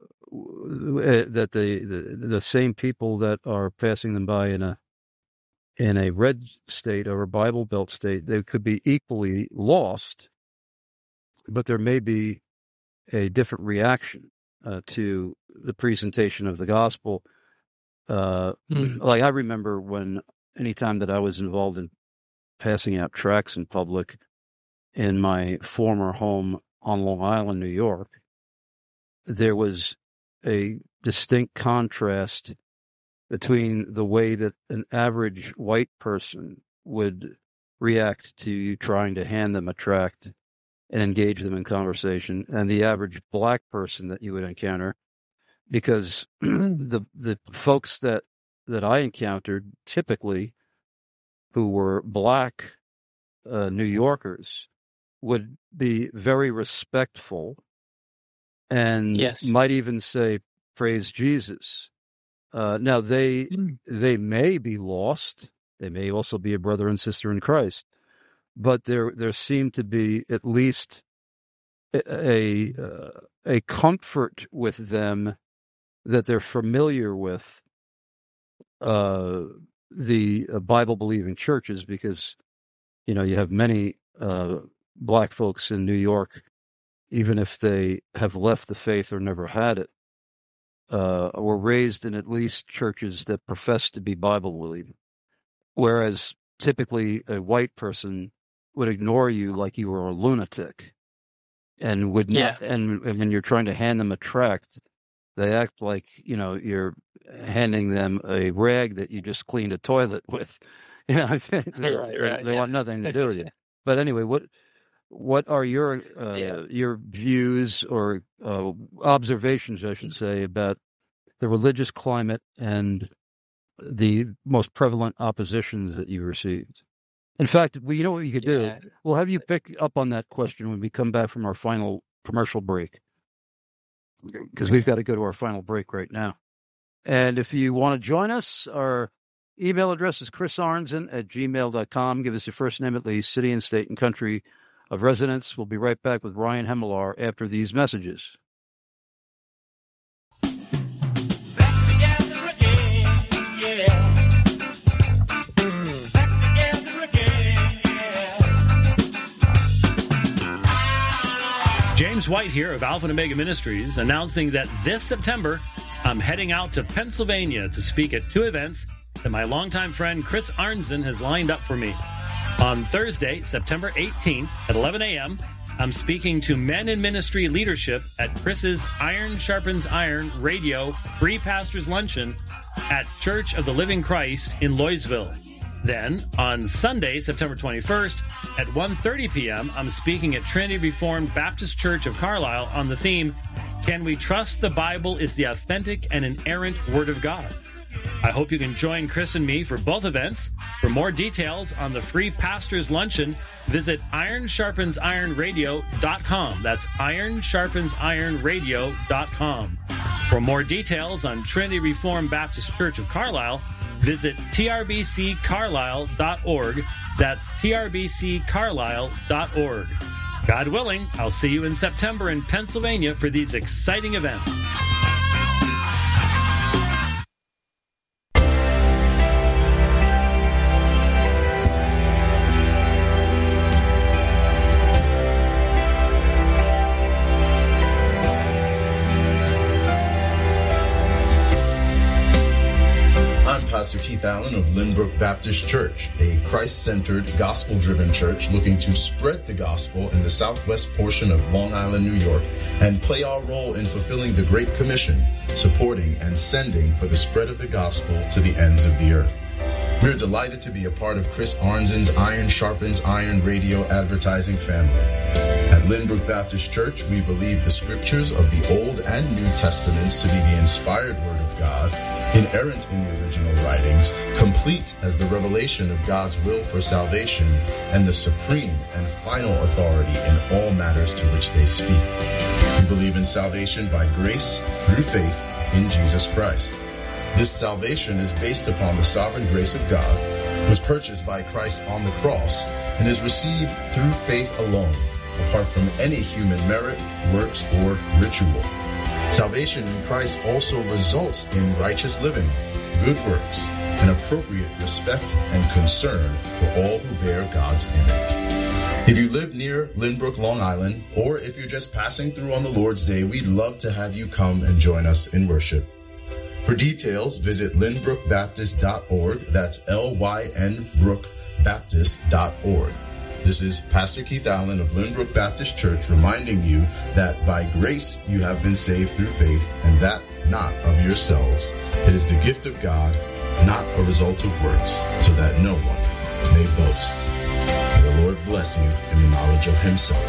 that the, the the same people that are passing them by in a in a red state or a Bible Belt state, they could be equally lost, but there may be a different reaction uh, to the presentation of the gospel. Uh, mm. Like I remember when, anytime that I was involved in passing out tracts in public in my former home on Long Island, New York, there was a distinct contrast between the way that an average white person would react to you trying to hand them a tract and engage them in conversation, and the average black person that you would encounter, because the the folks that that I encountered typically, who were black uh, New Yorkers, would be very respectful and yes. might even say, "Praise Jesus." Uh, now they mm. they may be lost. They may also be a brother and sister in Christ. But there, there seemed to be at least a a, uh, a comfort with them that they're familiar with uh, the uh, Bible-believing churches, because you know you have many uh, black folks in New York, even if they have left the faith or never had it, uh, were raised in at least churches that profess to be Bible-believing, whereas typically a white person would ignore you like you were a lunatic, and would not. Yeah. And, and when you're trying to hand them a tract, they act like you know you're handing them a rag that you just cleaned a toilet with. You know, they, right, right, they yeah. want nothing to do with you. But anyway, what what are your uh, yeah. your views or uh, observations, I should say, about the religious climate and the most prevalent oppositions that you received? In fact, we, you know what you could do? Yeah. We'll have you pick up on that question when we come back from our final commercial break, because we've got to go to our final break right now. And if you want to join us, our email address is chris arnzen at gmail dot com. Give us your first name, at least, city and state and country of residence. We'll be right back with Ryan Hemmelar after these messages. James White here of Alpha and Omega Ministries, announcing that this September, I'm heading out to Pennsylvania to speak at two events that my longtime friend Chris Arnzen has lined up for me. On Thursday, September eighteenth at eleven a.m., I'm speaking to men in ministry leadership at Chris's Iron Sharpens Iron Radio Free Pastors Luncheon at Church of the Living Christ in Loysville. Then, on Sunday, September twenty-first, at one thirty p.m., I'm speaking at Trinity Reformed Baptist Church of Carlisle on the theme, Can We Trust the Bible is the Authentic and Inerrant Word of God? I hope you can join Chris and me for both events. For more details on the Free Pastors Luncheon, visit iron sharpens iron radio dot com. That's iron sharpens iron radio dot com. For more details on Trinity Reformed Baptist Church of Carlisle, visit t r b c carlisle dot org. That's t r b c carlisle dot org. God willing, I'll see you in September in Pennsylvania for these exciting events. Pastor Keith Allen of Lynbrook Baptist Church, a Christ-centered, gospel-driven church looking to spread the gospel in the southwest portion of Long Island, New York, and play our role in fulfilling the Great Commission, supporting and sending for the spread of the gospel to the ends of the earth. We're delighted to be a part of Chris Arnzen's Iron Sharpens Iron radio advertising family. At Lynbrook Baptist Church, we believe the scriptures of the Old and New Testaments to be the inspired Word of God, inerrant in the original writings, complete as the revelation of God's will for salvation, and the supreme and final authority in all matters to which they speak. We believe in salvation by grace through faith in Jesus Christ. This salvation is based upon the sovereign grace of God, was purchased by Christ on the cross, and is received through faith alone, apart from any human merit, works, or ritual. Salvation in Christ also results in righteous living, good works, and appropriate respect and concern for all who bear God's image. If you live near Lynbrook, Long Island, or if you're just passing through on the Lord's Day, we'd love to have you come and join us in worship. For details, visit lynbrook baptist dot org. That's L Y N brook baptist dot org. This is Pastor Keith Allen of Lynbrook Baptist Church reminding you that by grace you have been saved through faith, and that not of yourselves. It is the gift of God, not a result of works, so that no one may boast. May the Lord bless you in the knowledge of himself.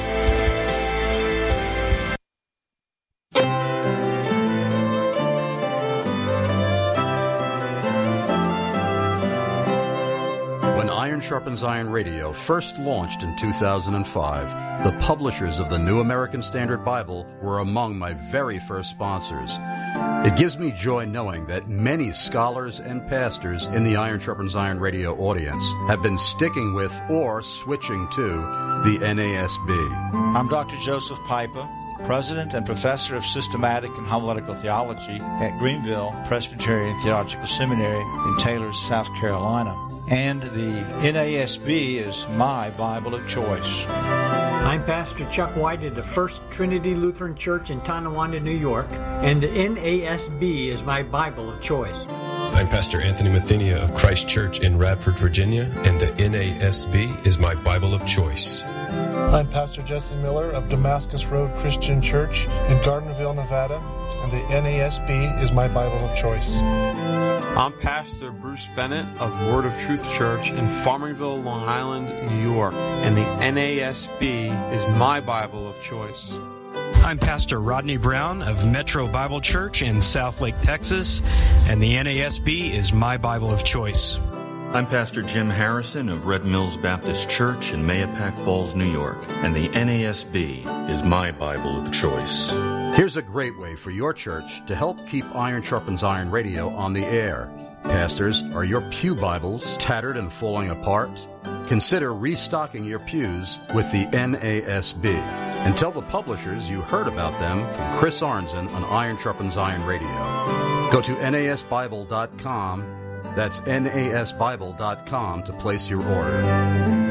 Iron Sharpens Iron Radio first launched in two thousand five, the publishers of the New American Standard Bible were among my very first sponsors. It gives me joy knowing that many scholars and pastors in the Iron Sharpens Iron Radio audience have been sticking with or switching to the N A S B. I'm Doctor Joseph Piper, President and Professor of Systematic and Homiletical Theology at Greenville Presbyterian Theological Seminary in Taylor, South Carolina. And the N A S B is my Bible of choice. I'm Pastor Chuck White of the First Trinity Lutheran Church in Tonawanda, New York, and the N A S B is my Bible of choice. I'm Pastor Anthony Mathenia of Christ Church in Radford, Virginia, and the N A S B is my Bible of choice. I'm Pastor Jesse Miller of Damascus Road Christian Church in Gardnerville, Nevada, and the N A S B is my Bible of choice. I'm Pastor Bruce Bennett of Word of Truth Church in Farmingville, Long Island, New York, and the N A S B is my Bible of choice. I'm Pastor Rodney Brown of Metro Bible Church in Southlake, Texas, and the N A S B is my Bible of choice. I'm Pastor Jim Harrison of Red Mills Baptist Church in Mahopac Falls, New York, and the N A S B is my Bible of choice. Here's a great way for your church to help keep Iron Sharpens Iron Radio on the air. Pastors, are your pew Bibles tattered and falling apart? Consider restocking your pews with the N A S B. And tell the publishers you heard about them from Chris Arnzen on Iron Sharpens Iron Radio. Go to N A S Bible dot com. That's N A S Bible dot com to place your order.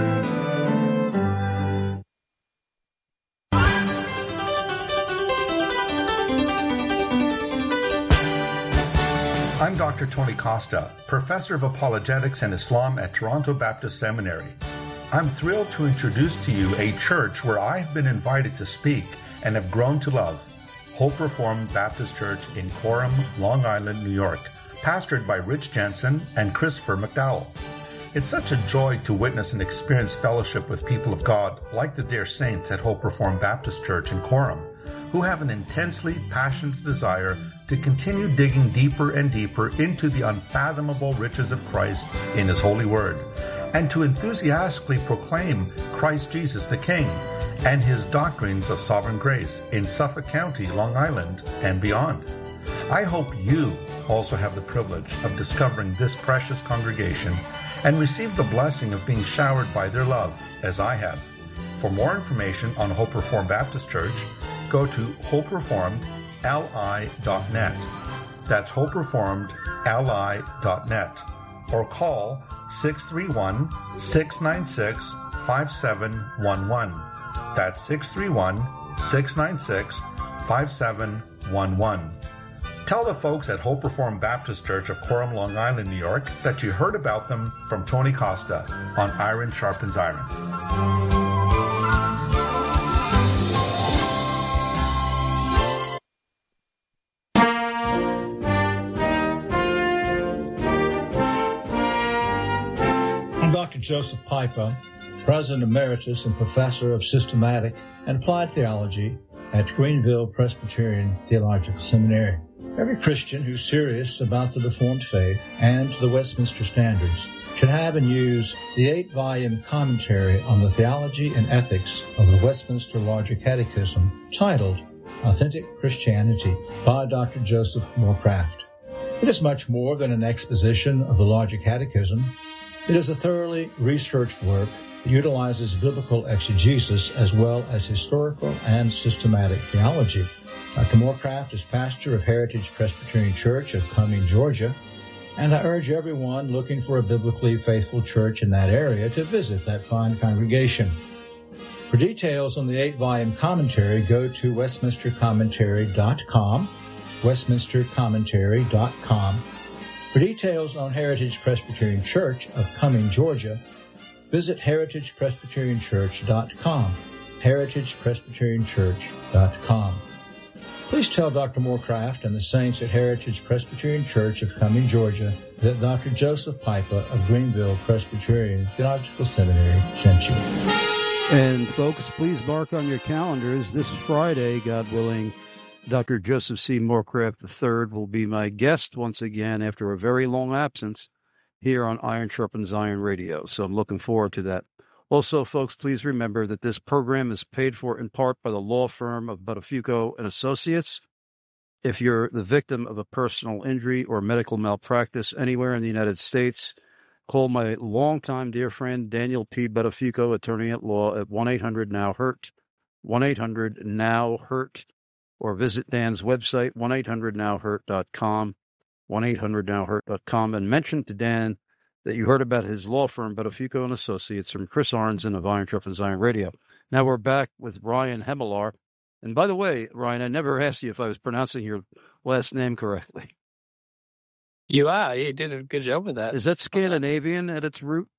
I'm Doctor Tony Costa, Professor of Apologetics and Islam at Toronto Baptist Seminary. I'm thrilled to introduce to you a church where I've been invited to speak and have grown to love, Hope Reformed Baptist Church in Coram, Long Island, New York, pastored by Rich Jensen and Christopher McDowell. It's such a joy to witness and experience fellowship with people of God like the dear saints at Hope Reformed Baptist Church in Coram, who have an intensely passionate desire to continue digging deeper and deeper into the unfathomable riches of Christ in His holy word, and to enthusiastically proclaim Christ Jesus the King and His doctrines of sovereign grace in Suffolk County, Long Island, and beyond. I hope you also have the privilege of discovering this precious congregation and receive the blessing of being showered by their love, as I have. For more information on Hope Reformed Baptist Church, go to hope reformed l i dot net. That's hope reformed l i dot net. Or call six three one, six nine six, five seven one one. That's six three one, six nine six, five seven one one. Tell the folks at Hope Reformed Baptist Church of Coram, Long Island, New York, that you heard about them from Tony Costa on Iron Sharpens Iron. I'm Doctor Joseph Piper, President Emeritus and Professor of Systematic and Applied Theology at Greenville Presbyterian Theological Seminary. Every Christian who's serious about the Reformed faith and the Westminster Standards should have and use the eight-volume commentary on the theology and ethics of the Westminster Larger Catechism titled Authentic Christianity by Doctor Joseph Moorcraft. It is much more than an exposition of the Larger Catechism. It is a thoroughly researched work that utilizes biblical exegesis as well as historical and systematic theology. Doctor Moorcraft is pastor of Heritage Presbyterian Church of Cumming, Georgia, and I urge everyone looking for a biblically faithful church in that area to visit that fine congregation. For details on the eight-volume commentary, go to westminster commentary dot com, westminster commentary dot com. For details on Heritage Presbyterian Church of Cumming, Georgia, visit heritage presbyterian church dot com, heritage presbyterian church dot com. Please tell Doctor Moorcraft and the saints at Heritage Presbyterian Church of Cumming, Georgia, that Doctor Joseph Pipa of Greenville Presbyterian Theological Seminary sent you. And folks, please mark on your calendars, this Friday, God willing, Doctor Joseph C. Moorcraft the third will be my guest once again after a very long absence here on Iron Sharpens Iron Radio. So I'm looking forward to that. Also, folks, please remember that this program is paid for in part by the law firm of Buttafuoco and Associates. If you're the victim of a personal injury or medical malpractice anywhere in the United States, call my longtime dear friend Daniel P. Buttafuoco, attorney at law, at one eight hundred now hurt, one eight hundred now hurt, or visit Dan's website, one eight hundred now hurt dot com, one eight hundred now hurt dot com, and mention to Dan that you heard about his law firm, Buttafuoco and Associates, from Chris Arnzen of Iron Sharpens Iron Radio. Now we're back with Ryan Hemelar. And by the way, Ryan, I never asked you if I was pronouncing your last name correctly. You are. You did a good job with that. Is that Scandinavian at its root?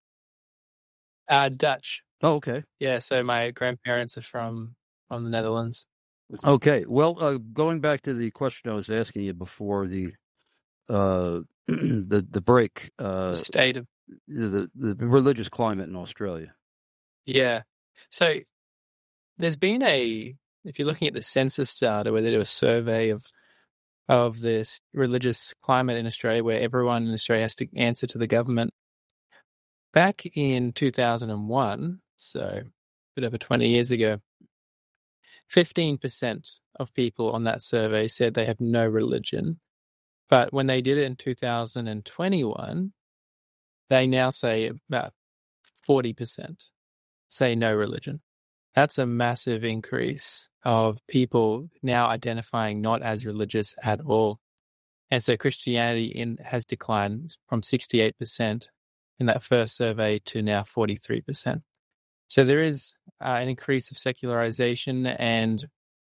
Uh, Dutch. Oh, okay. Yeah, so my grandparents are from, from the Netherlands. Okay. Well, uh, going back to the question I was asking you before the uh, the the break, uh, the state of the the religious climate in Australia. Yeah. So there's been a, if you're looking at the census data, where they do a survey of of this religious climate in Australia, where everyone in Australia has to answer to the government. Back in two thousand one, so a bit over twenty years ago, fifteen percent of people on that survey said they have no religion. But when they did it in two thousand twenty-one, they now say about forty percent say no religion. That's a massive increase of people now identifying not as religious at all. And so Christianity in, has declined from sixty-eight percent in that first survey to now forty-three percent. So there is uh, an increase of secularization, and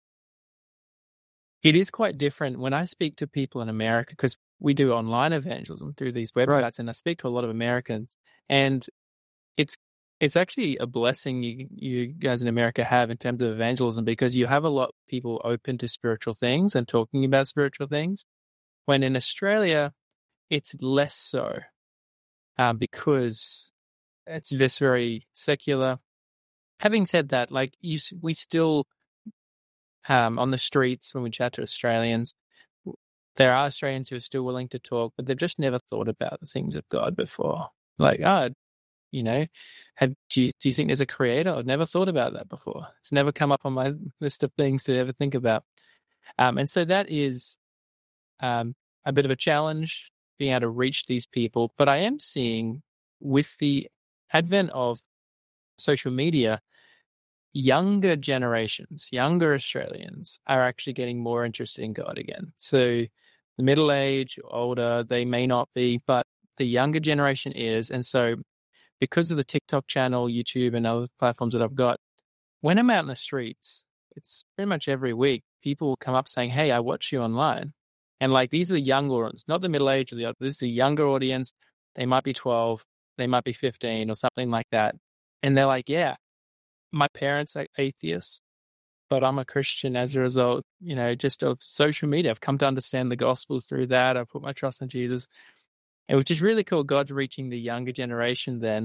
it is quite different when I speak to people in America, because we do online evangelism through these websites, right. And I speak to a lot of Americans, and it's it's actually a blessing you, you guys in America have in terms of evangelism, because you have a lot of people open to spiritual things and talking about spiritual things, when in Australia, it's less so, um, because it's just very secular. Having said that, like you, we still, um, on the streets when we chat to Australians, there are Australians who are still willing to talk, but they've just never thought about the things of God before. Like, ah, oh, you know, have, do you, do you think there's a creator? I've never thought about that before. It's never come up on my list of things to ever think about. Um, and so that is um, a bit of a challenge, being able to reach these people. But I am seeing, with the advent of social media, younger generations, younger Australians are actually getting more interested in God again. So the middle age, older, they may not be, but the younger generation is. And so because of the TikTok channel, YouTube, and other platforms that I've got, when I'm out in the streets, it's pretty much every week, people will come up saying, hey, I watch you online. And like, these are the young audience, not the middle age or the other. This is a younger audience. They might be twelve, they might be fifteen or something like that. And they're like, yeah, my parents are atheists, but I'm a Christian as a result, you know, just of social media. I've come to understand the gospel through that. I put my trust in Jesus. And which is really cool. God's reaching the younger generation then.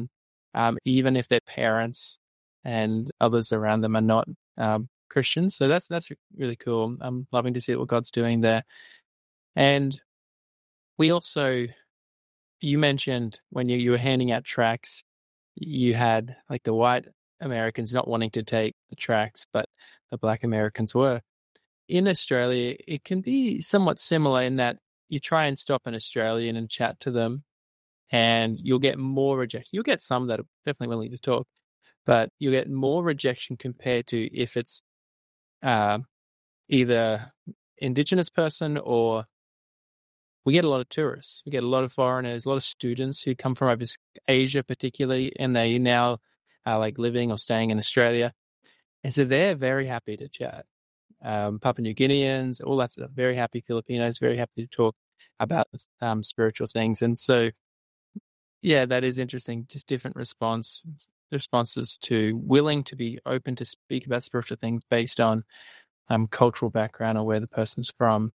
um, even if their parents and others around them are not um, Christians. So that's that's really cool. I'm loving to see what God's doing there. And we also, you mentioned when you, you were handing out tracts, you had like the white Americans not wanting to take the tracts, but the black Americans were. In Australia, it can be somewhat similar in that you try and stop an Australian and chat to them, and you'll get more rejection. You'll get some that are definitely willing to talk, but you'll get more rejection compared to if it's uh, either Indigenous person or we get a lot of tourists. We get a lot of foreigners, a lot of students who come from over Asia particularly, and they now are like living or staying in Australia. And so they're very happy to chat. Um, Papua New Guineans, all that stuff, very happy. Filipinos, very happy to talk about um, spiritual things. And so, yeah, that is interesting. Just different response responses to willing to be open to speak about spiritual things based on um, cultural background or where the person's from.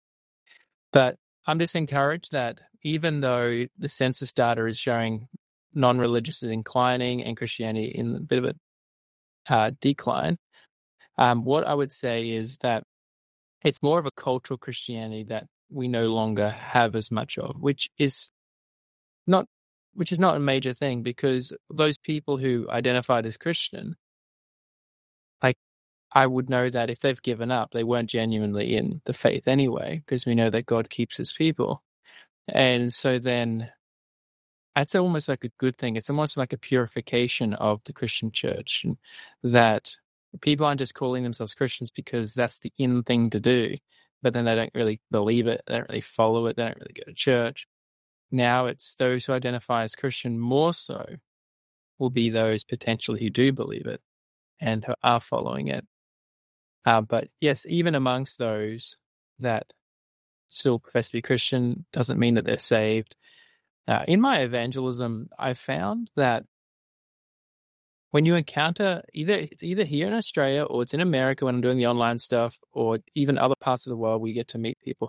But I'm just encouraged that even though the census data is showing non-religious is inclining and Christianity in a bit of a uh, decline, um, what I would say is that it's more of a cultural Christianity that we no longer have as much of, which is not which is not a major thing, because those people who identified as Christian, like, I would know that if they've given up, they weren't genuinely in the faith anyway, because we know that God keeps his people. And so then that's almost like a good thing. It's almost like a purification of the Christian church, that people aren't just calling themselves Christians because that's the in thing to do, but then they don't really believe it. They don't really follow it. They don't really go to church. Now it's those who identify as Christian more so will be those potentially who do believe it and who are following it. Uh, but yes, even amongst those that still profess to be Christian doesn't mean that they're saved. Uh, in my evangelism, I've found that when you encounter either it's either here in Australia or it's in America when I'm doing the online stuff, or even other parts of the world we get to meet people,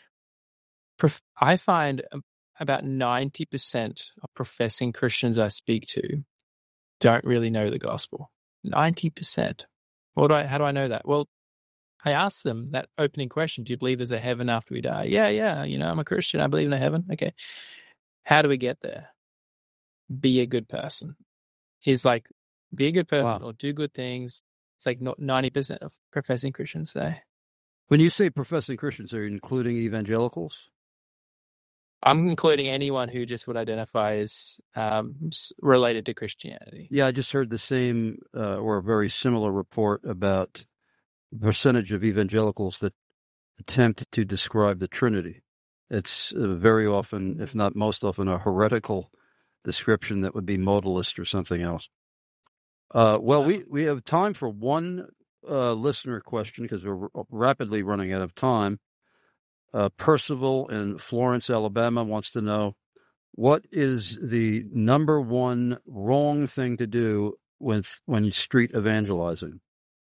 I find about ninety percent of professing Christians I speak to don't really know the gospel. ninety percent. What do I, how do I know that? Well, I ask them that opening question, do you believe there's a heaven after we die? Yeah, yeah, you know, I'm a Christian, I believe in a heaven. Okay. How do we get there? Be a good person. He's like, be a good person wow. or do good things. It's like not ninety percent of professing Christians say. When you say professing Christians, are you including evangelicals? I'm including anyone who just would identify as um, related to Christianity. Yeah, I just heard the same uh, or a very similar report about the percentage of evangelicals that attempt to describe the Trinity. It's uh, very often, if not most often, a heretical description that would be modalist or something else. Uh, well, we, we have time for one uh, listener question because we're r- rapidly running out of time. Uh, Percival in Florence, Alabama wants to know, what is the number one wrong thing to do with when street evangelizing?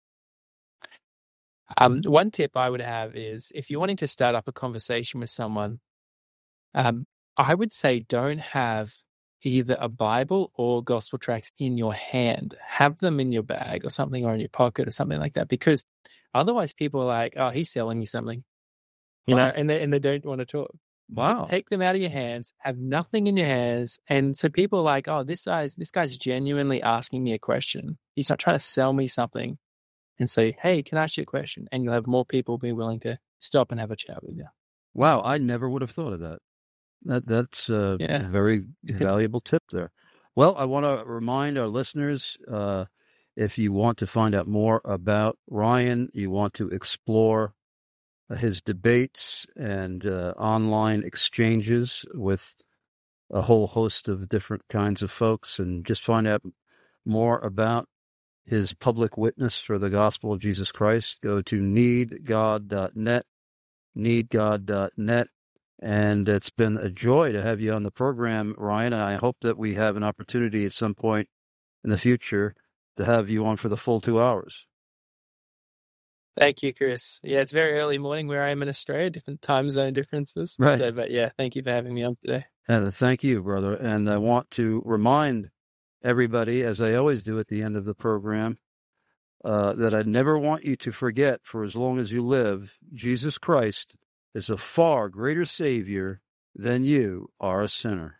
Um, one tip I would have is if you're wanting to start up a conversation with someone, um, I would say don't have either a Bible or gospel tracts in your hand. Have them in your bag or something, or in your pocket or something like that, because otherwise people are like, oh, he's selling me something. You know, and they, and they don't want to talk. Wow. Take them out of your hands, have nothing in your hands. And so people are like, oh, this guy's, this guy's genuinely asking me a question. He's not trying to sell me something. And say, hey, can I ask you a question? And you'll have more people be willing to stop and have a chat with you. Wow, I never would have thought of that. That That's a yeah. very valuable tip there. Well, I want to remind our listeners, uh, if you want to find out more about Ryan, you want to explore his debates and uh, online exchanges with a whole host of different kinds of folks, and just find out more about his public witness for the gospel of Jesus Christ, go to need god dot net, need god dot net. And it's been a joy to have you on the program, Ryan. I hope that we have an opportunity at some point in the future to have you on for the full two hours. Thank you, Chris. Yeah, it's very early morning where I am in Australia, different time zone differences. Right. So, but yeah, thank you for having me on today. And thank you, brother. And I want to remind everybody, as I always do at the end of the program, uh, that I never want you to forget for as long as you live, Jesus Christ is a far greater Savior than you are a sinner.